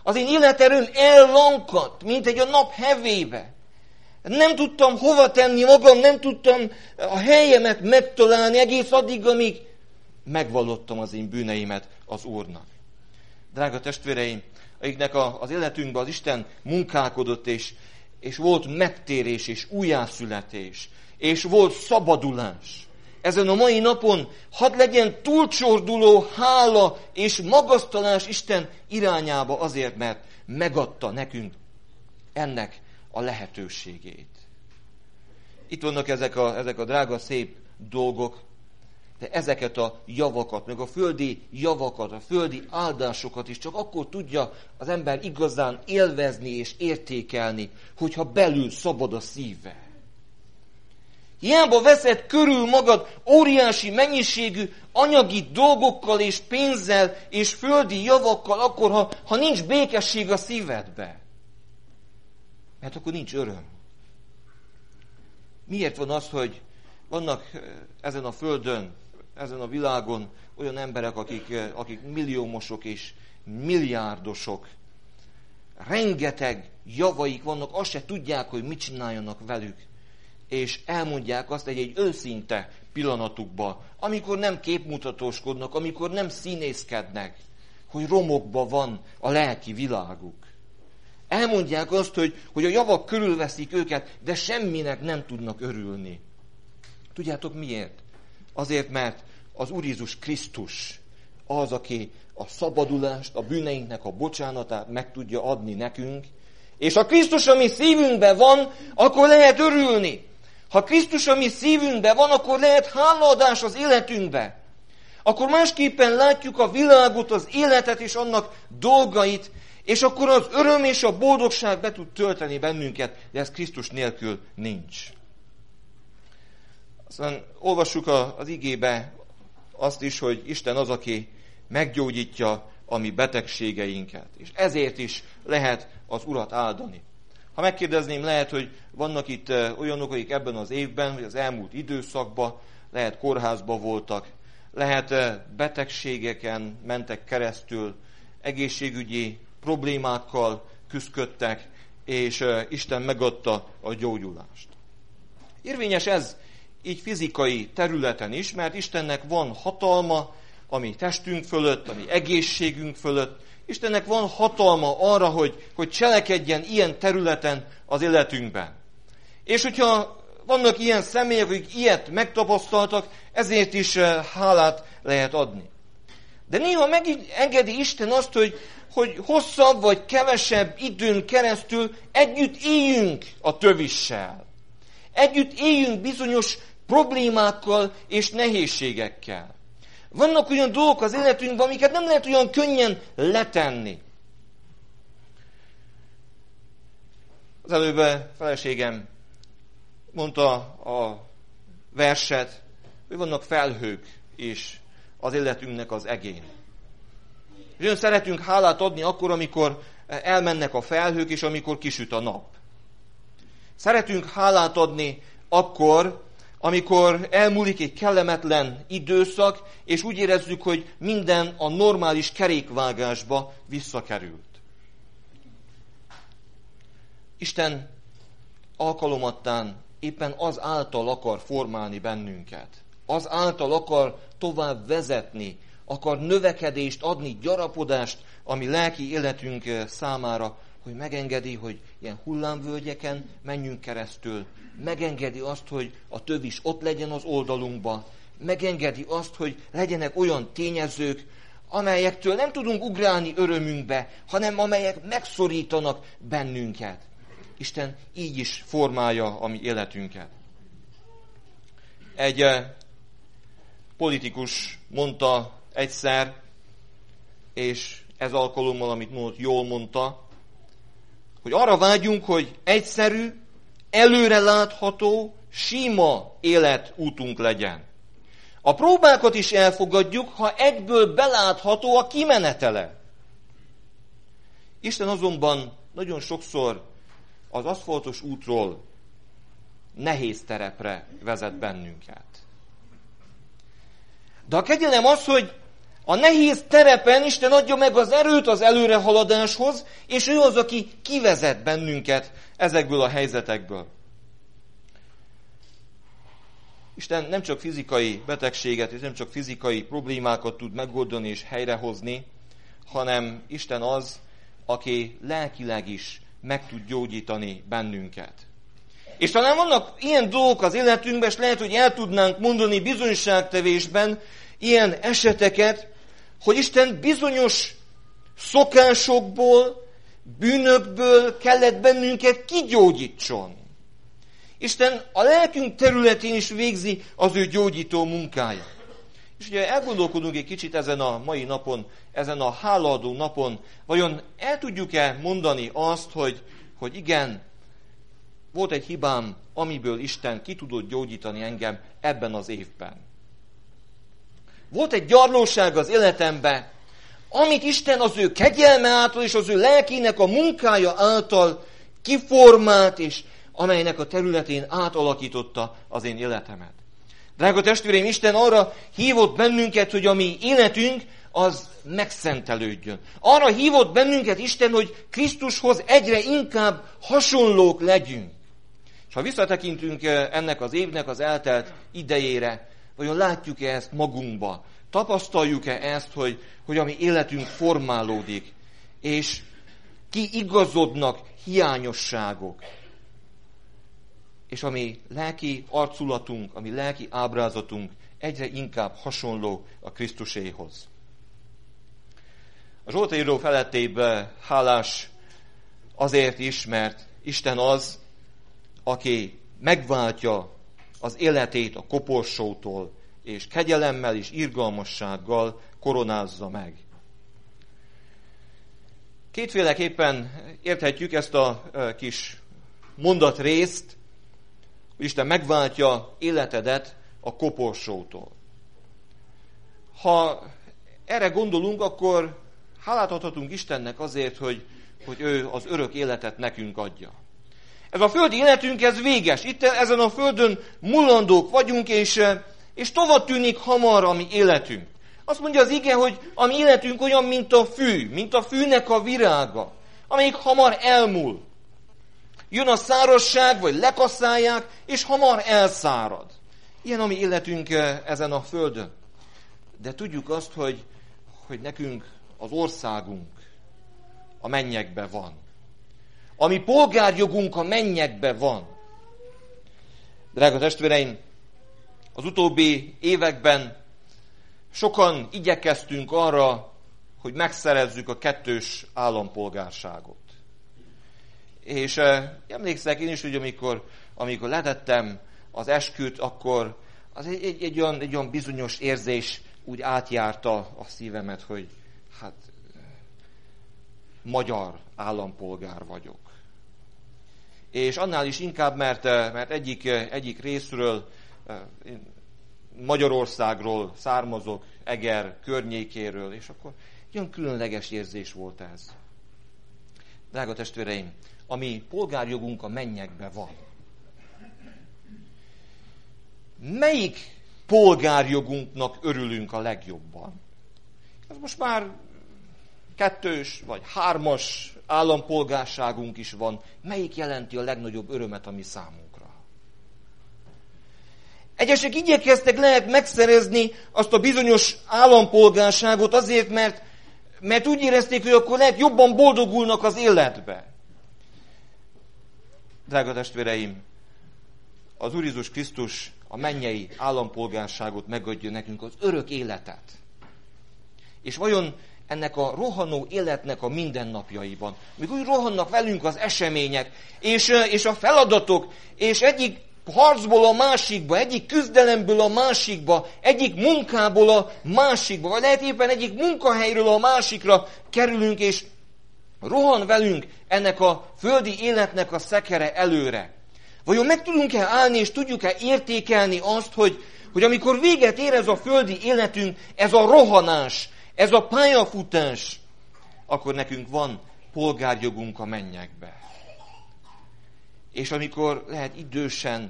I: Az én életerőm ellankadt, mint egy a nap hevébe. Nem tudtam hova tenni magam, nem tudtam a helyemet megtalálni egész addig, amíg megvallottam az én bűneimet az Úrnak. Drága testvéreim, akiknek az életünkben az Isten munkálkodott, és volt megtérés, és újjászületés, és volt szabadulás. Ezen a mai napon hadd legyen túlcsorduló hála és magasztalás Isten irányába azért, mert megadta nekünk ennek a lehetőségét. Itt vannak ezek a drága, szép dolgok, de ezeket a javakat, meg a földi javakat, a földi áldásokat is csak akkor tudja az ember igazán élvezni és értékelni, hogyha belül szabad a szíve. Hiába veszed körül magad óriási mennyiségű anyagi dolgokkal és pénzzel és földi javakkal, akkor, ha nincs békesség a szívedbe. Mert akkor nincs öröm. Miért van az, hogy vannak ezen a földön, ezen a világon olyan emberek, akik milliómosok és milliárdosok. Rengeteg javaik vannak, azt se tudják, hogy mit csináljanak velük. És elmondják azt egy őszinte pillanatukba, amikor nem képmutatóskodnak, amikor nem színészkednek, hogy romokba van a lelki világuk. Elmondják azt, hogy a javak körülveszik őket, de semminek nem tudnak örülni. Tudjátok miért? Azért, mert az Úr Jézus Krisztus az, aki a szabadulást, a bűneinknek a bocsánatát meg tudja adni nekünk, és ha Krisztus a mi szívünkben van, akkor lehet örülni. Ha Krisztus a mi szívünkben van, akkor lehet hálaadás az életünkbe. Akkor másképpen látjuk a világot, az életet és annak dolgait, és akkor az öröm és a boldogság be tud tölteni bennünket, de ez Krisztus nélkül nincs. Aztán olvassuk az igébe azt is, hogy Isten az, aki meggyógyítja a mi betegségeinket. És ezért is lehet az Urat áldani. Ha megkérdezném, lehet, hogy vannak itt olyanok, akik ebben az évben, vagy az elmúlt időszakban, lehet kórházba voltak, lehet betegségeken mentek keresztül, egészségügyi problémákkal küzdöttek, és Isten megadta a gyógyulást. Érvényes ez így fizikai területen is, mert Istennek van hatalma a mi testünk fölött, a mi egészségünk fölött. Istennek van hatalma arra, hogy cselekedjen ilyen területen az életünkben. És hogyha vannak ilyen személyek, akik ilyet megtapasztaltak, ezért is hálát lehet adni. De néha megengedi Isten azt, hogy hosszabb vagy kevesebb időn keresztül együtt éljünk a tövissel. Együtt éljünk bizonyos problémákkal és nehézségekkel. Vannak olyan dolgok az életünkben, amiket nem lehet olyan könnyen letenni. Az előbb a feleségem mondta a verset, hogy vannak felhők is az életünknek az egén. És olyan szeretünk hálát adni akkor, amikor elmennek a felhők, és amikor kisüt a nap. Szeretünk hálát adni akkor, amikor elmúlik egy kellemetlen időszak, és úgy érezzük, hogy minden a normális kerékvágásba visszakerült. Isten alkalomattán éppen az által akar formálni bennünket. Az által akar tovább vezetni, akar növekedést adni, gyarapodást a mi lelki életünk számára, hogy megengedi, hogy ilyen hullámvölgyeken menjünk keresztül. Megengedi azt, hogy a tövis ott legyen az oldalunkba. Megengedi azt, hogy legyenek olyan tényezők, amelyektől nem tudunk ugrálni örömünkbe, hanem amelyek megszorítanak bennünket. Isten így is formálja a mi életünket. Egy politikus mondta egyszer, és ez alkalommal, amit mondott, jól mondta, hogy arra vágyunk, hogy egyszerű, előrelátható, sima életútunk legyen. A próbákat is elfogadjuk, ha egyből belátható a kimenetele. Isten azonban nagyon sokszor az aszfaltos útról nehéz terepre vezet bennünket. De a kegyelem az, hogy A nehéz terepen Isten adja meg az erőt az előrehaladáshoz, és ő az, aki kivezet bennünket ezekből a helyzetekből. Isten nem csak fizikai betegséget, és nem csak fizikai problémákat tud megoldani és helyrehozni, hanem Isten az, aki lelkileg is meg tud gyógyítani bennünket. És talán vannak ilyen dolgok az életünkben, és lehet, hogy el tudnánk mondani bizonyságtevésben ilyen eseteket, hogy Isten bizonyos szokásokból, bűnökből kellett bennünket kigyógyítson. Isten a lelkünk területén is végzi az ő gyógyító munkáját. És ugye elgondolkodunk egy kicsit ezen a mai napon, ezen a hálaadó napon, vajon el tudjuk-e mondani azt, hogy igen, volt egy hibám, amiből Isten ki tudott gyógyítani engem ebben az évben. Volt egy gyarlóság az életemben, amit Isten az ő kegyelme által és az ő lelkének a munkája által kiformált, és amelynek a területén átalakította az én életemet. Drága testvéreim, Isten arra hívott bennünket, hogy a mi életünk az megszentelődjön. Arra hívott bennünket Isten, hogy Krisztushoz egyre inkább hasonlók legyünk. És ha visszatekintünk ennek az évnek az eltelt idejére, vajon látjuk-e ezt magunkba? Tapasztaljuk-e ezt, hogy a mi életünk formálódik, és kiigazodnak hiányosságok? És a mi lelki arculatunk, a mi lelki ábrázatunk egyre inkább hasonló a Krisztuséhoz. A Zsoltáríró felettébb hálás azért is, mert Isten az, aki megváltja az életét a koporsótól, és kegyelemmel és irgalmassággal koronázza meg. Kétféleképpen érthetjük ezt a kis mondatrészt, hogy Isten megváltja életedet a koporsótól. Ha erre gondolunk, akkor hálát adhatunk Istennek azért, hogy ő az örök életet nekünk adja. Ez a földi életünk, ez véges. Itt ezen a földön mulandók vagyunk, és tovább tűnik hamar a mi életünk. Azt mondja az ige, hogy a mi életünk olyan, mint a fűnek a virága, amelyik hamar elmúl. Jön a szárazság, vagy lekaszálják, és hamar elszárad. Ilyen a mi életünk ezen a földön. De tudjuk azt, hogy nekünk az országunk a mennyekben van. A mi polgárjogunk a mennyekben van. Drága testvéreim, az utóbbi években sokan igyekeztünk arra, hogy megszerezzük a kettős állampolgárságot. És emlékszek én is, hogy amikor letettem az esküt, akkor az egy olyan bizonyos érzés úgy átjárta a szívemet, hogy hát magyar állampolgár vagyok. És annál is inkább, mert egyik részről, Magyarországról származok, Eger környékéről, és akkor olyan különleges érzés volt ez. Drága testvéreim, a mi polgárjogunk a mennyekben van. Melyik polgárjogunknak örülünk a legjobban? Ez most már 2. vagy 3. állampolgárságunk is van. Melyik jelenti a legnagyobb örömet a mi számunkra? Egyesek igyekeztek lehet megszerezni azt a bizonyos állampolgárságot azért, mert úgy érezték, hogy akkor lehet jobban boldogulnak az életbe. Drága testvéreim, az Úr Jézus Krisztus a mennyei állampolgárságot megadja nekünk, az örök életet. És vajon ennek a rohanó életnek a mindennapjaiban, míg úgy rohannak velünk az események, és a feladatok, és egyik harcból a másikba, egyik küzdelemből a másikba, egyik munkából a másikba, vagy lehet éppen egyik munkahelyről a másikra kerülünk, és rohan velünk ennek a földi életnek a szekere előre. Vajon meg tudunk-e állni, és tudjuk-e értékelni azt, hogy amikor véget ér ez a földi életünk, ez a rohanás, ez a pályafutás, akkor nekünk van polgárjogunk a mennyekbe. És amikor lehet idősen,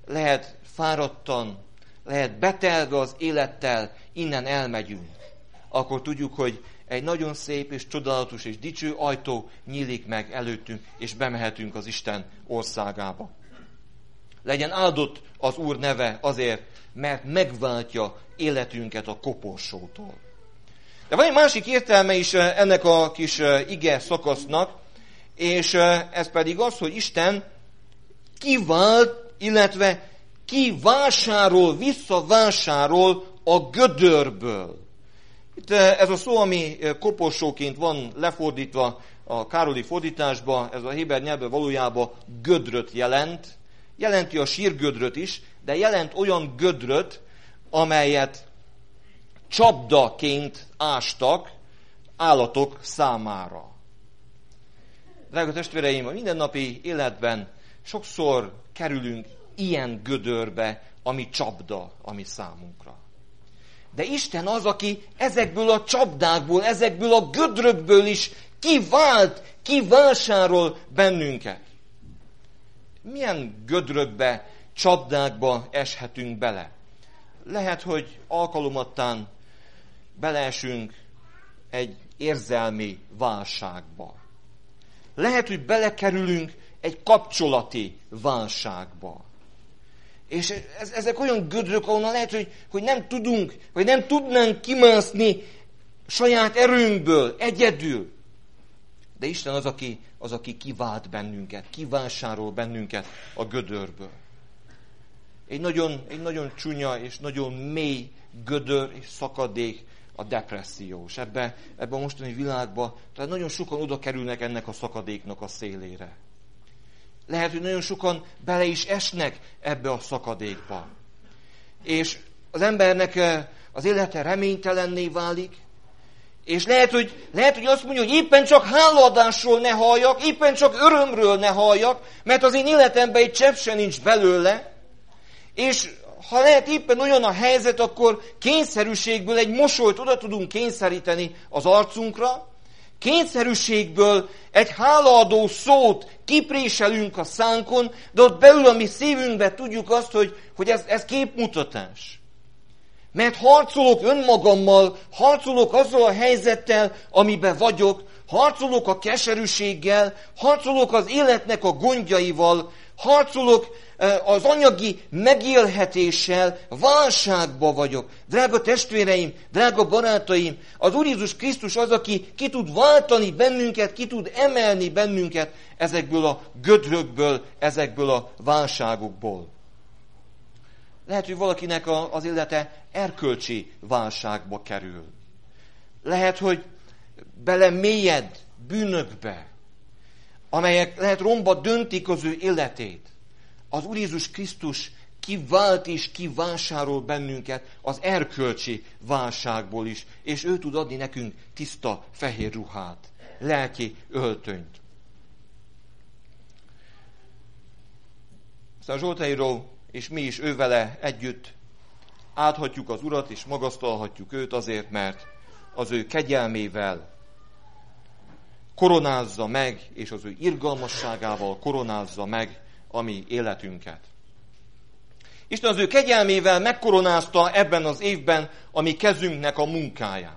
I: lehet fáradtan, lehet betelve az élettel, innen elmegyünk. akkor tudjuk, hogy egy nagyon szép és csodálatos és dicső ajtó nyílik meg előttünk, és bemehetünk az Isten országába. Legyen áldott az Úr neve azért, mert megváltja életünket a koporsótól. De van egy másik értelme is ennek a kis ige szakasznak, és ez pedig az, hogy Isten kivált, illetve visszavásárol a gödörből. Itt ez a szó, ami koporsóként van lefordítva a Károli fordításba, ez a héber nyelvben valójában gödröt jelent. Jelenti a sírgödröt is, de jelent olyan gödröt, amelyet csapdaként ástak állatok számára. Drága testvéreim, a mindennapi életben sokszor kerülünk ilyen gödörbe, ami csapda, ami számunkra. De Isten az, aki ezekből a csapdákból, ezekből a gödrökből is kivásárol bennünket. Milyen gödrökbe, csapdákba eshetünk bele? Lehet, hogy alkalomattán beleesünk egy érzelmi válságba. Lehet, hogy belekerülünk egy kapcsolati válságba. És ezek olyan gödrök, ahonnan lehet, hogy nem tudunk, vagy nem tudnánk kimászni saját erőnkből, egyedül. De Isten az, aki kivált bennünket, kivásárol bennünket a gödörből. Egy nagyon csúnya és nagyon mély gödör és szakadék a depresszió. És ebbe a mostani világban tehát nagyon sokan oda kerülnek ennek a szakadéknak a szélére. Lehet, hogy nagyon sokan bele is esnek ebbe a szakadékba. És az embernek az élete reménytelenné válik, és lehet, hogy azt mondja, hogy éppen csak hálaadásról ne halljak, éppen csak örömről ne halljak, mert az én életemben egy csepp se nincs belőle, és ha lehet éppen olyan a helyzet, akkor kényszerűségből egy mosolyt oda tudunk kényszeríteni az arcunkra, kényszerűségből egy hálaadó szót kipréselünk a szánkon, de ott belül a mi szívünkben tudjuk azt, hogy ez képmutatás. Mert harcolok önmagammal, harcolok azzal a helyzettel, amiben vagyok, harcolok a keserűséggel, harcolok az életnek a gondjaival, harcolok az anyagi megélhetéssel, válságba vagyok. Drága testvéreim, drága barátaim, az Úr Jézus Krisztus az, aki ki tud váltani bennünket, ki tud emelni bennünket ezekből a gödrökből, ezekből a válságokból. Lehet, hogy valakinek az élete erkölcsi válságba kerül. Lehet, hogy belemélyed bűnökbe, amelyek lehet romba döntik az ő életét. Az Úr Jézus Krisztus kivált és kivásárol bennünket az erkölcsi válságból is, és ő tud adni nekünk tiszta fehér ruhát, lelki öltönyt. Aztán Zsoltairó és mi is ővele együtt áldhatjuk az Urat, és magasztalhatjuk őt azért, mert az ő kegyelmével koronázza meg, és az ő irgalmasságával koronázza meg a mi életünket. Isten az ő kegyelmével megkoronázta ebben az évben a mi kezünknek a munkáját.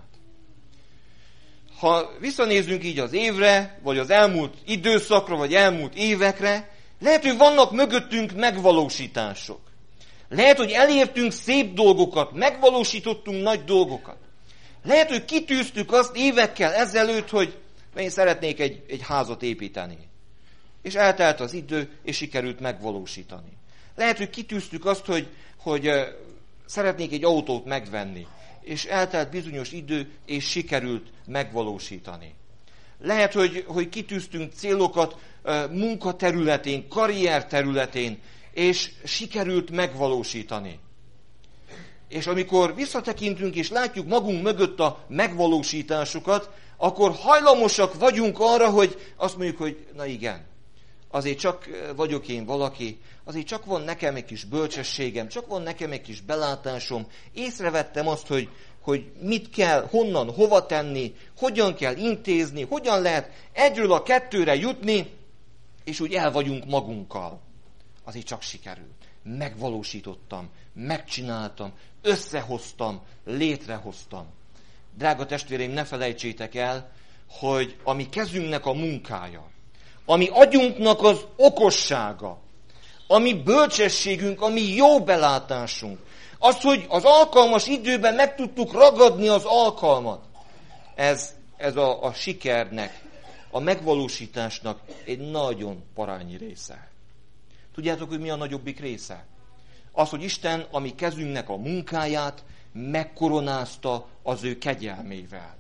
I: Ha visszanézünk így az évre, vagy az elmúlt időszakra, vagy elmúlt évekre, lehet, hogy vannak mögöttünk megvalósítások. Lehet, hogy elértünk szép dolgokat, megvalósítottunk nagy dolgokat. Lehet, hogy kitűztük azt évekkel ezelőtt, hogy én szeretnék egy házat építeni. És eltelt az idő, és sikerült megvalósítani. Lehet, hogy kitűztük azt, hogy szeretnék egy autót megvenni. És eltelt bizonyos idő, és sikerült megvalósítani. Lehet, hogy kitűztünk célokat munkaterületén, karrierterületén, és sikerült megvalósítani. És amikor visszatekintünk, és látjuk magunk mögött a megvalósításokat, akkor hajlamosak vagyunk arra, hogy azt mondjuk, hogy na igen, azért csak vagyok én valaki, azért csak van nekem egy kis bölcsességem, csak van nekem egy kis belátásom, észrevettem azt, hogy mit kell, honnan, hova tenni, hogyan kell intézni, hogyan lehet egyről a kettőre jutni, és úgy el vagyunk magunkkal. Azért csak sikerült. Megvalósítottam, megcsináltam, összehoztam, létrehoztam. drága testvéreim, ne felejtsétek el, hogy a mi kezünknek a munkája, a mi agyunknak az okossága, a mi bölcsességünk, a mi jó belátásunk, az, hogy az alkalmas időben meg tudtuk ragadni az alkalmat, ez a sikernek, a megvalósításnak egy nagyon parányi része. Tudjátok, hogy mi a nagyobbik része? Az, hogy Isten a mi kezünknek a munkáját megkoronázta az ő kegyelmével.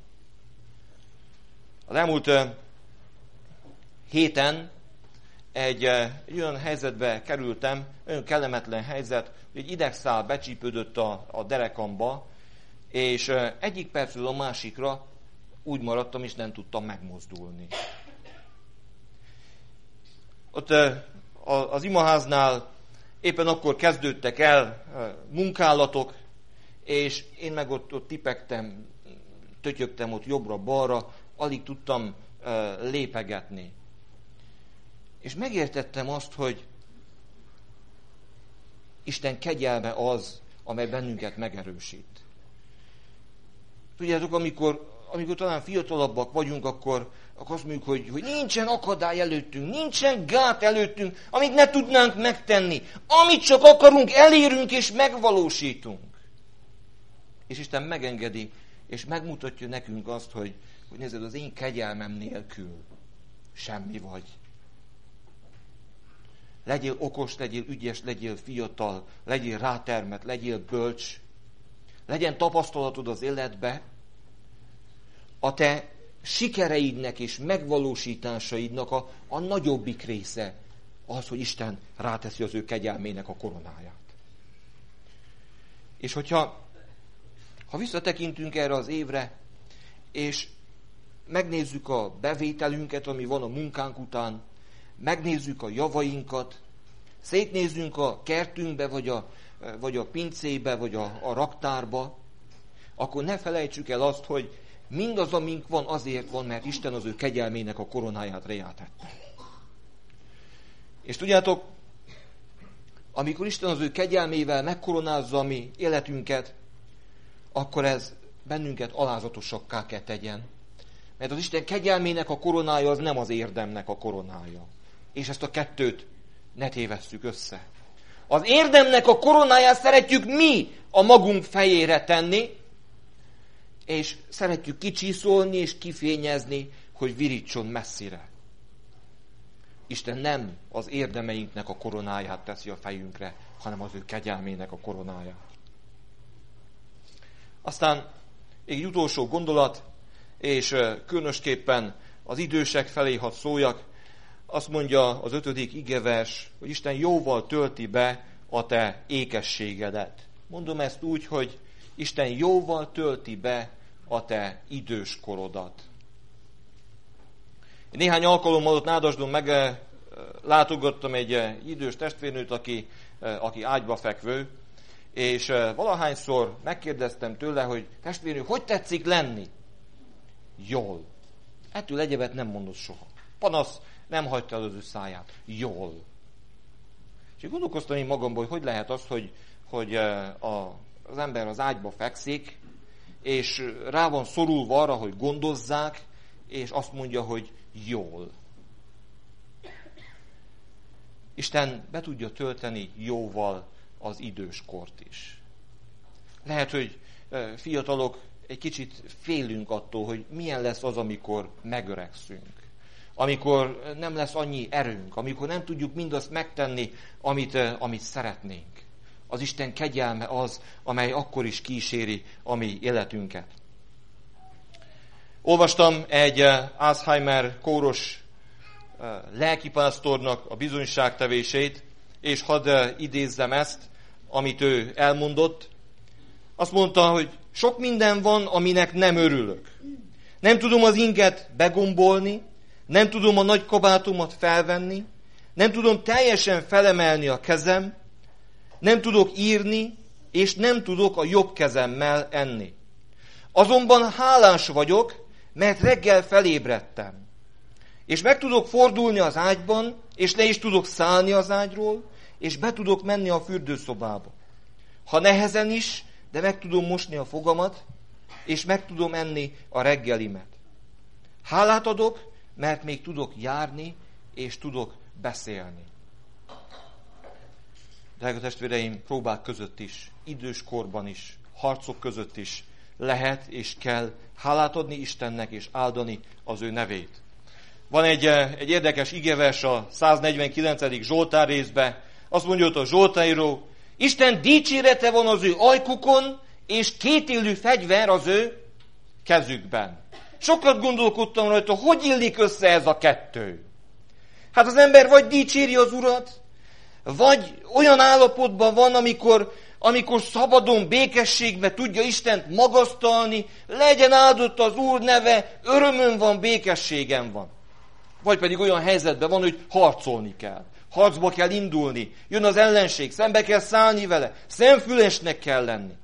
I: Az elmúlt héten egy olyan helyzetbe kerültem, olyan kellemetlen helyzet, hogy egy idegszál becsípődött a derekamba, és egyik percről a másikra úgy maradtam, és nem tudtam megmozdulni. Ott az imaháznál éppen akkor kezdődtek el munkálatok, és én meg ott tipegtem, tötyögtem ott jobbra-balra, alig tudtam lépegetni. És megértettem azt, hogy Isten kegyelme az, amely bennünket megerősít. Tudjátok, amikor talán fiatalabbak vagyunk, akkor azt mondjuk, hogy nincsen akadály előttünk, nincsen gát előttünk, amit ne tudnánk megtenni. Amit csak akarunk, elérünk és megvalósítunk. És Isten megengedi, és megmutatja nekünk azt, hogy nézd, az én kegyelmem nélkül semmi vagy. Legyél okos, legyél ügyes, legyél fiatal, legyél rátermett, legyél bölcs. Legyen tapasztalatod az életbe, a te sikereidnek és megvalósításaidnak a nagyobbik része az, hogy Isten ráteszi az ő kegyelmének a koronáját. És ha visszatekintünk erre az évre, és megnézzük a bevételünket, ami van a munkánk után, megnézzük a javainkat, szétnézzünk a kertünkbe, vagy a pincébe, vagy a raktárba, akkor ne felejtsük el azt, hogy mindaz, amink van, azért van, mert Isten az ő kegyelmének a koronáját rejátette. És tudjátok, amikor Isten az ő kegyelmével megkoronázza a mi életünket, akkor ez bennünket alázatosakká kell tegyen. Mert az Isten kegyelmének a koronája az nem az érdemnek a koronája. És ezt a kettőt ne tévesszük össze. Az érdemnek a koronáját szeretjük mi a magunk fejére tenni, és szeretjük kicsiszolni és kifényezni, hogy virítson messzire. Isten nem az érdemeinknek a koronáját teszi a fejünkre, hanem az ő kegyelmének a koronáját. Aztán egy utolsó gondolat, és különösképpen az idősek felé hadd szóljak, azt mondja az 5. igevers, hogy Isten jóval tölti be a te ékességedet. Mondom ezt úgy, hogy Isten jóval tölti be a te időskorodat. Néhány alkalommal ott Nádasdon meglátogattam egy idős testvérnőt, aki ágyba fekvő, és valahányszor megkérdeztem tőle, hogy testvérnő, hogy tetszik lenni? Jól. Ettől egyebet nem mondott soha. Panasz nem hagyta el az ő száját. Jól. És gondolkoztam én magamból, hogy lehet az, hogy az ember az ágyba fekszik, és rá van szorulva arra, hogy gondozzák, és azt mondja, hogy jól. Isten be tudja tölteni jóval az időskort is. Lehet, hogy fiatalok egy kicsit félünk attól, hogy milyen lesz az, amikor megöregszünk. Amikor nem lesz annyi erőnk, amikor nem tudjuk mindazt megtenni, amit szeretnénk. Az Isten kegyelme az, amely akkor is kíséri a mi életünket. Olvastam egy Alzheimer kóros lelkipásztornak a bizonyságtevését, és hadd idézzem ezt, amit ő elmondott. Azt mondta, hogy sok minden van, aminek nem örülök. Nem tudom az inget begombolni, nem tudom a nagy kabátomat felvenni, nem tudom teljesen felemelni a kezem, nem tudok írni, és nem tudok a jobb kezemmel enni. Azonban hálás vagyok, mert reggel felébredtem. És meg tudok fordulni az ágyban, és le is tudok szállni az ágyról, és be tudok menni a fürdőszobába. Ha nehezen is, de meg tudom mosni a fogamat, és meg tudom enni a reggelimet. Hálát adok, mert még tudok járni, és tudok beszélni. Drága testvéreim, próbák között is, idős korban is, harcok között is lehet és kell hálát adni Istennek, és áldani az ő nevét. Van egy érdekes igevers a 149. Zsoltár részben. Azt mondja ott a Zsoltáríró, Isten dicsérete van az ő ajkukon, és kétélű fegyver az ő kezükben. Sokat gondolkodtam rajta, hogy illik össze ez a kettő. Hát az ember vagy dicséri az Urat, vagy olyan állapotban van, amikor szabadon, békességben tudja Istent magasztalni, legyen áldott az Úr neve, örömön van, békességem van. Vagy pedig olyan helyzetben van, hogy harcolni kell. Harcba kell indulni, jön az ellenség, szembe kell szállni vele, szemfülesnek kell lenni.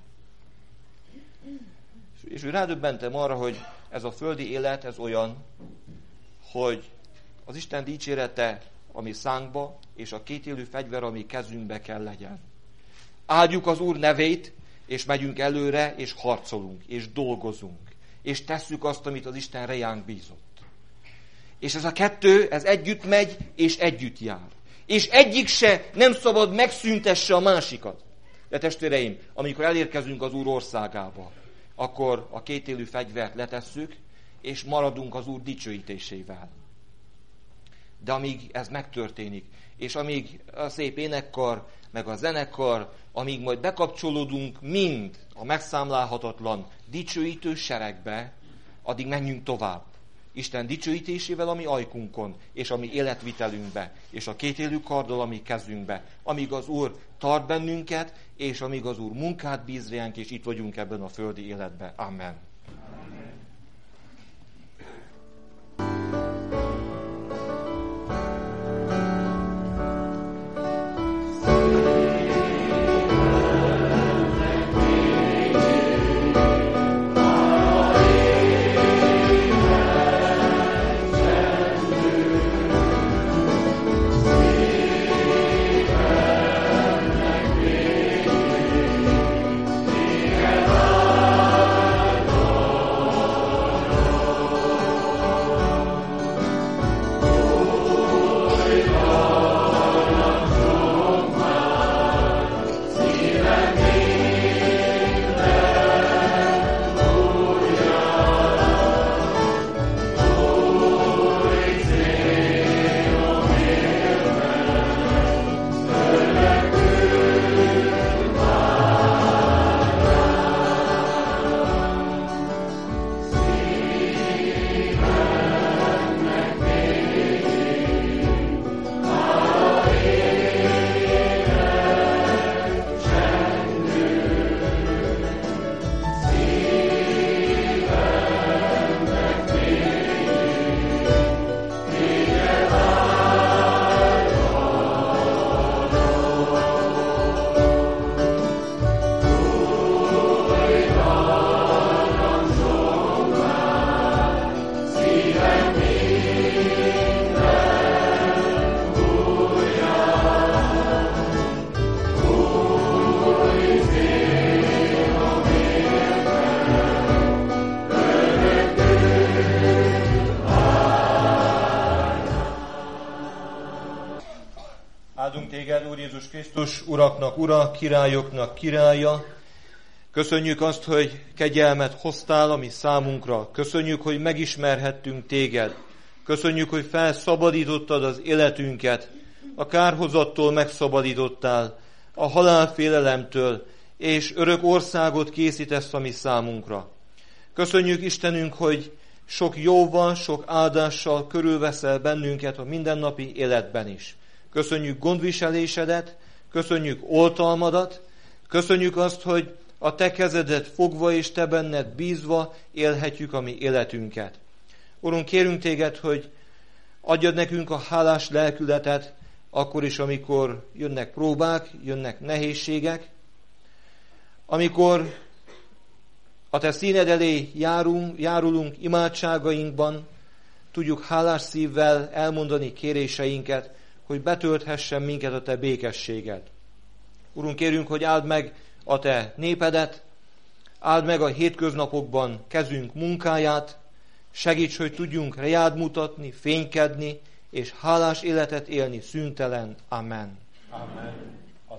I: És úgy rádöbbentem arra, hogy ez a földi élet, ez olyan, hogy az Isten dicsérete, ami szánkba, és a kétélű fegyver, ami kezünkbe kell legyen. Áldjuk az Úr nevét, és megyünk előre, és harcolunk, és dolgozunk, és tesszük azt, amit az Isten rejánk bízott. És ez a kettő, ez együtt megy, és együtt jár. És egyik se nem szabad megszüntesse a másikat. De testvéreim, amikor elérkezünk az Úr országába, akkor a kétélű fegyvert letesszük, és maradunk az Úr dicsőítésével. De amíg ez megtörténik, és amíg a szép énekkar, meg a zenekar, amíg majd bekapcsolódunk mind a megszámlálhatatlan dicsőítő seregbe, addig menjünk tovább. Isten dicsőítésével, ami ajkunkon, és ami életvitelünkbe, és a kétélű karddal, ami kezünkbe, amíg az Úr tart bennünket, és amíg az Úr munkát bíz ránk, és itt vagyunk ebben a földi életben. Amen. Krisztus, uraknak ura, királyoknak királya. Köszönjük azt, hogy kegyelmet hoztál a mi számunkra. Köszönjük, hogy megismerhettünk téged. Köszönjük, hogy felszabadítottad az életünket. A kárhozattól megszabadítottál, a halálfélelemtől, és örök országot készítesz a mi számunkra. Köszönjük, Istenünk, hogy sok jóval, sok áldással körülveszel bennünket a mindennapi életben is. Köszönjük gondviselésedet, köszönjük oltalmadat, köszönjük azt, hogy a te kezedet fogva és te benned bízva élhetjük a mi életünket. Urunk, kérünk téged, hogy adjad nekünk a hálás lelkületet, akkor is, amikor jönnek próbák, jönnek nehézségek, amikor a te színed elé járulunk imádságainkban, tudjuk hálás szívvel elmondani kéréseinket, hogy betölthessen minket a te békességed. Urunk, kérünk, hogy áld meg a te népedet, Áld meg a hétköznapokban kezünk munkáját, segíts, hogy tudjunk reád mutatni, fénykedni, és hálás életet élni szüntelen. Amen.
A: Amen.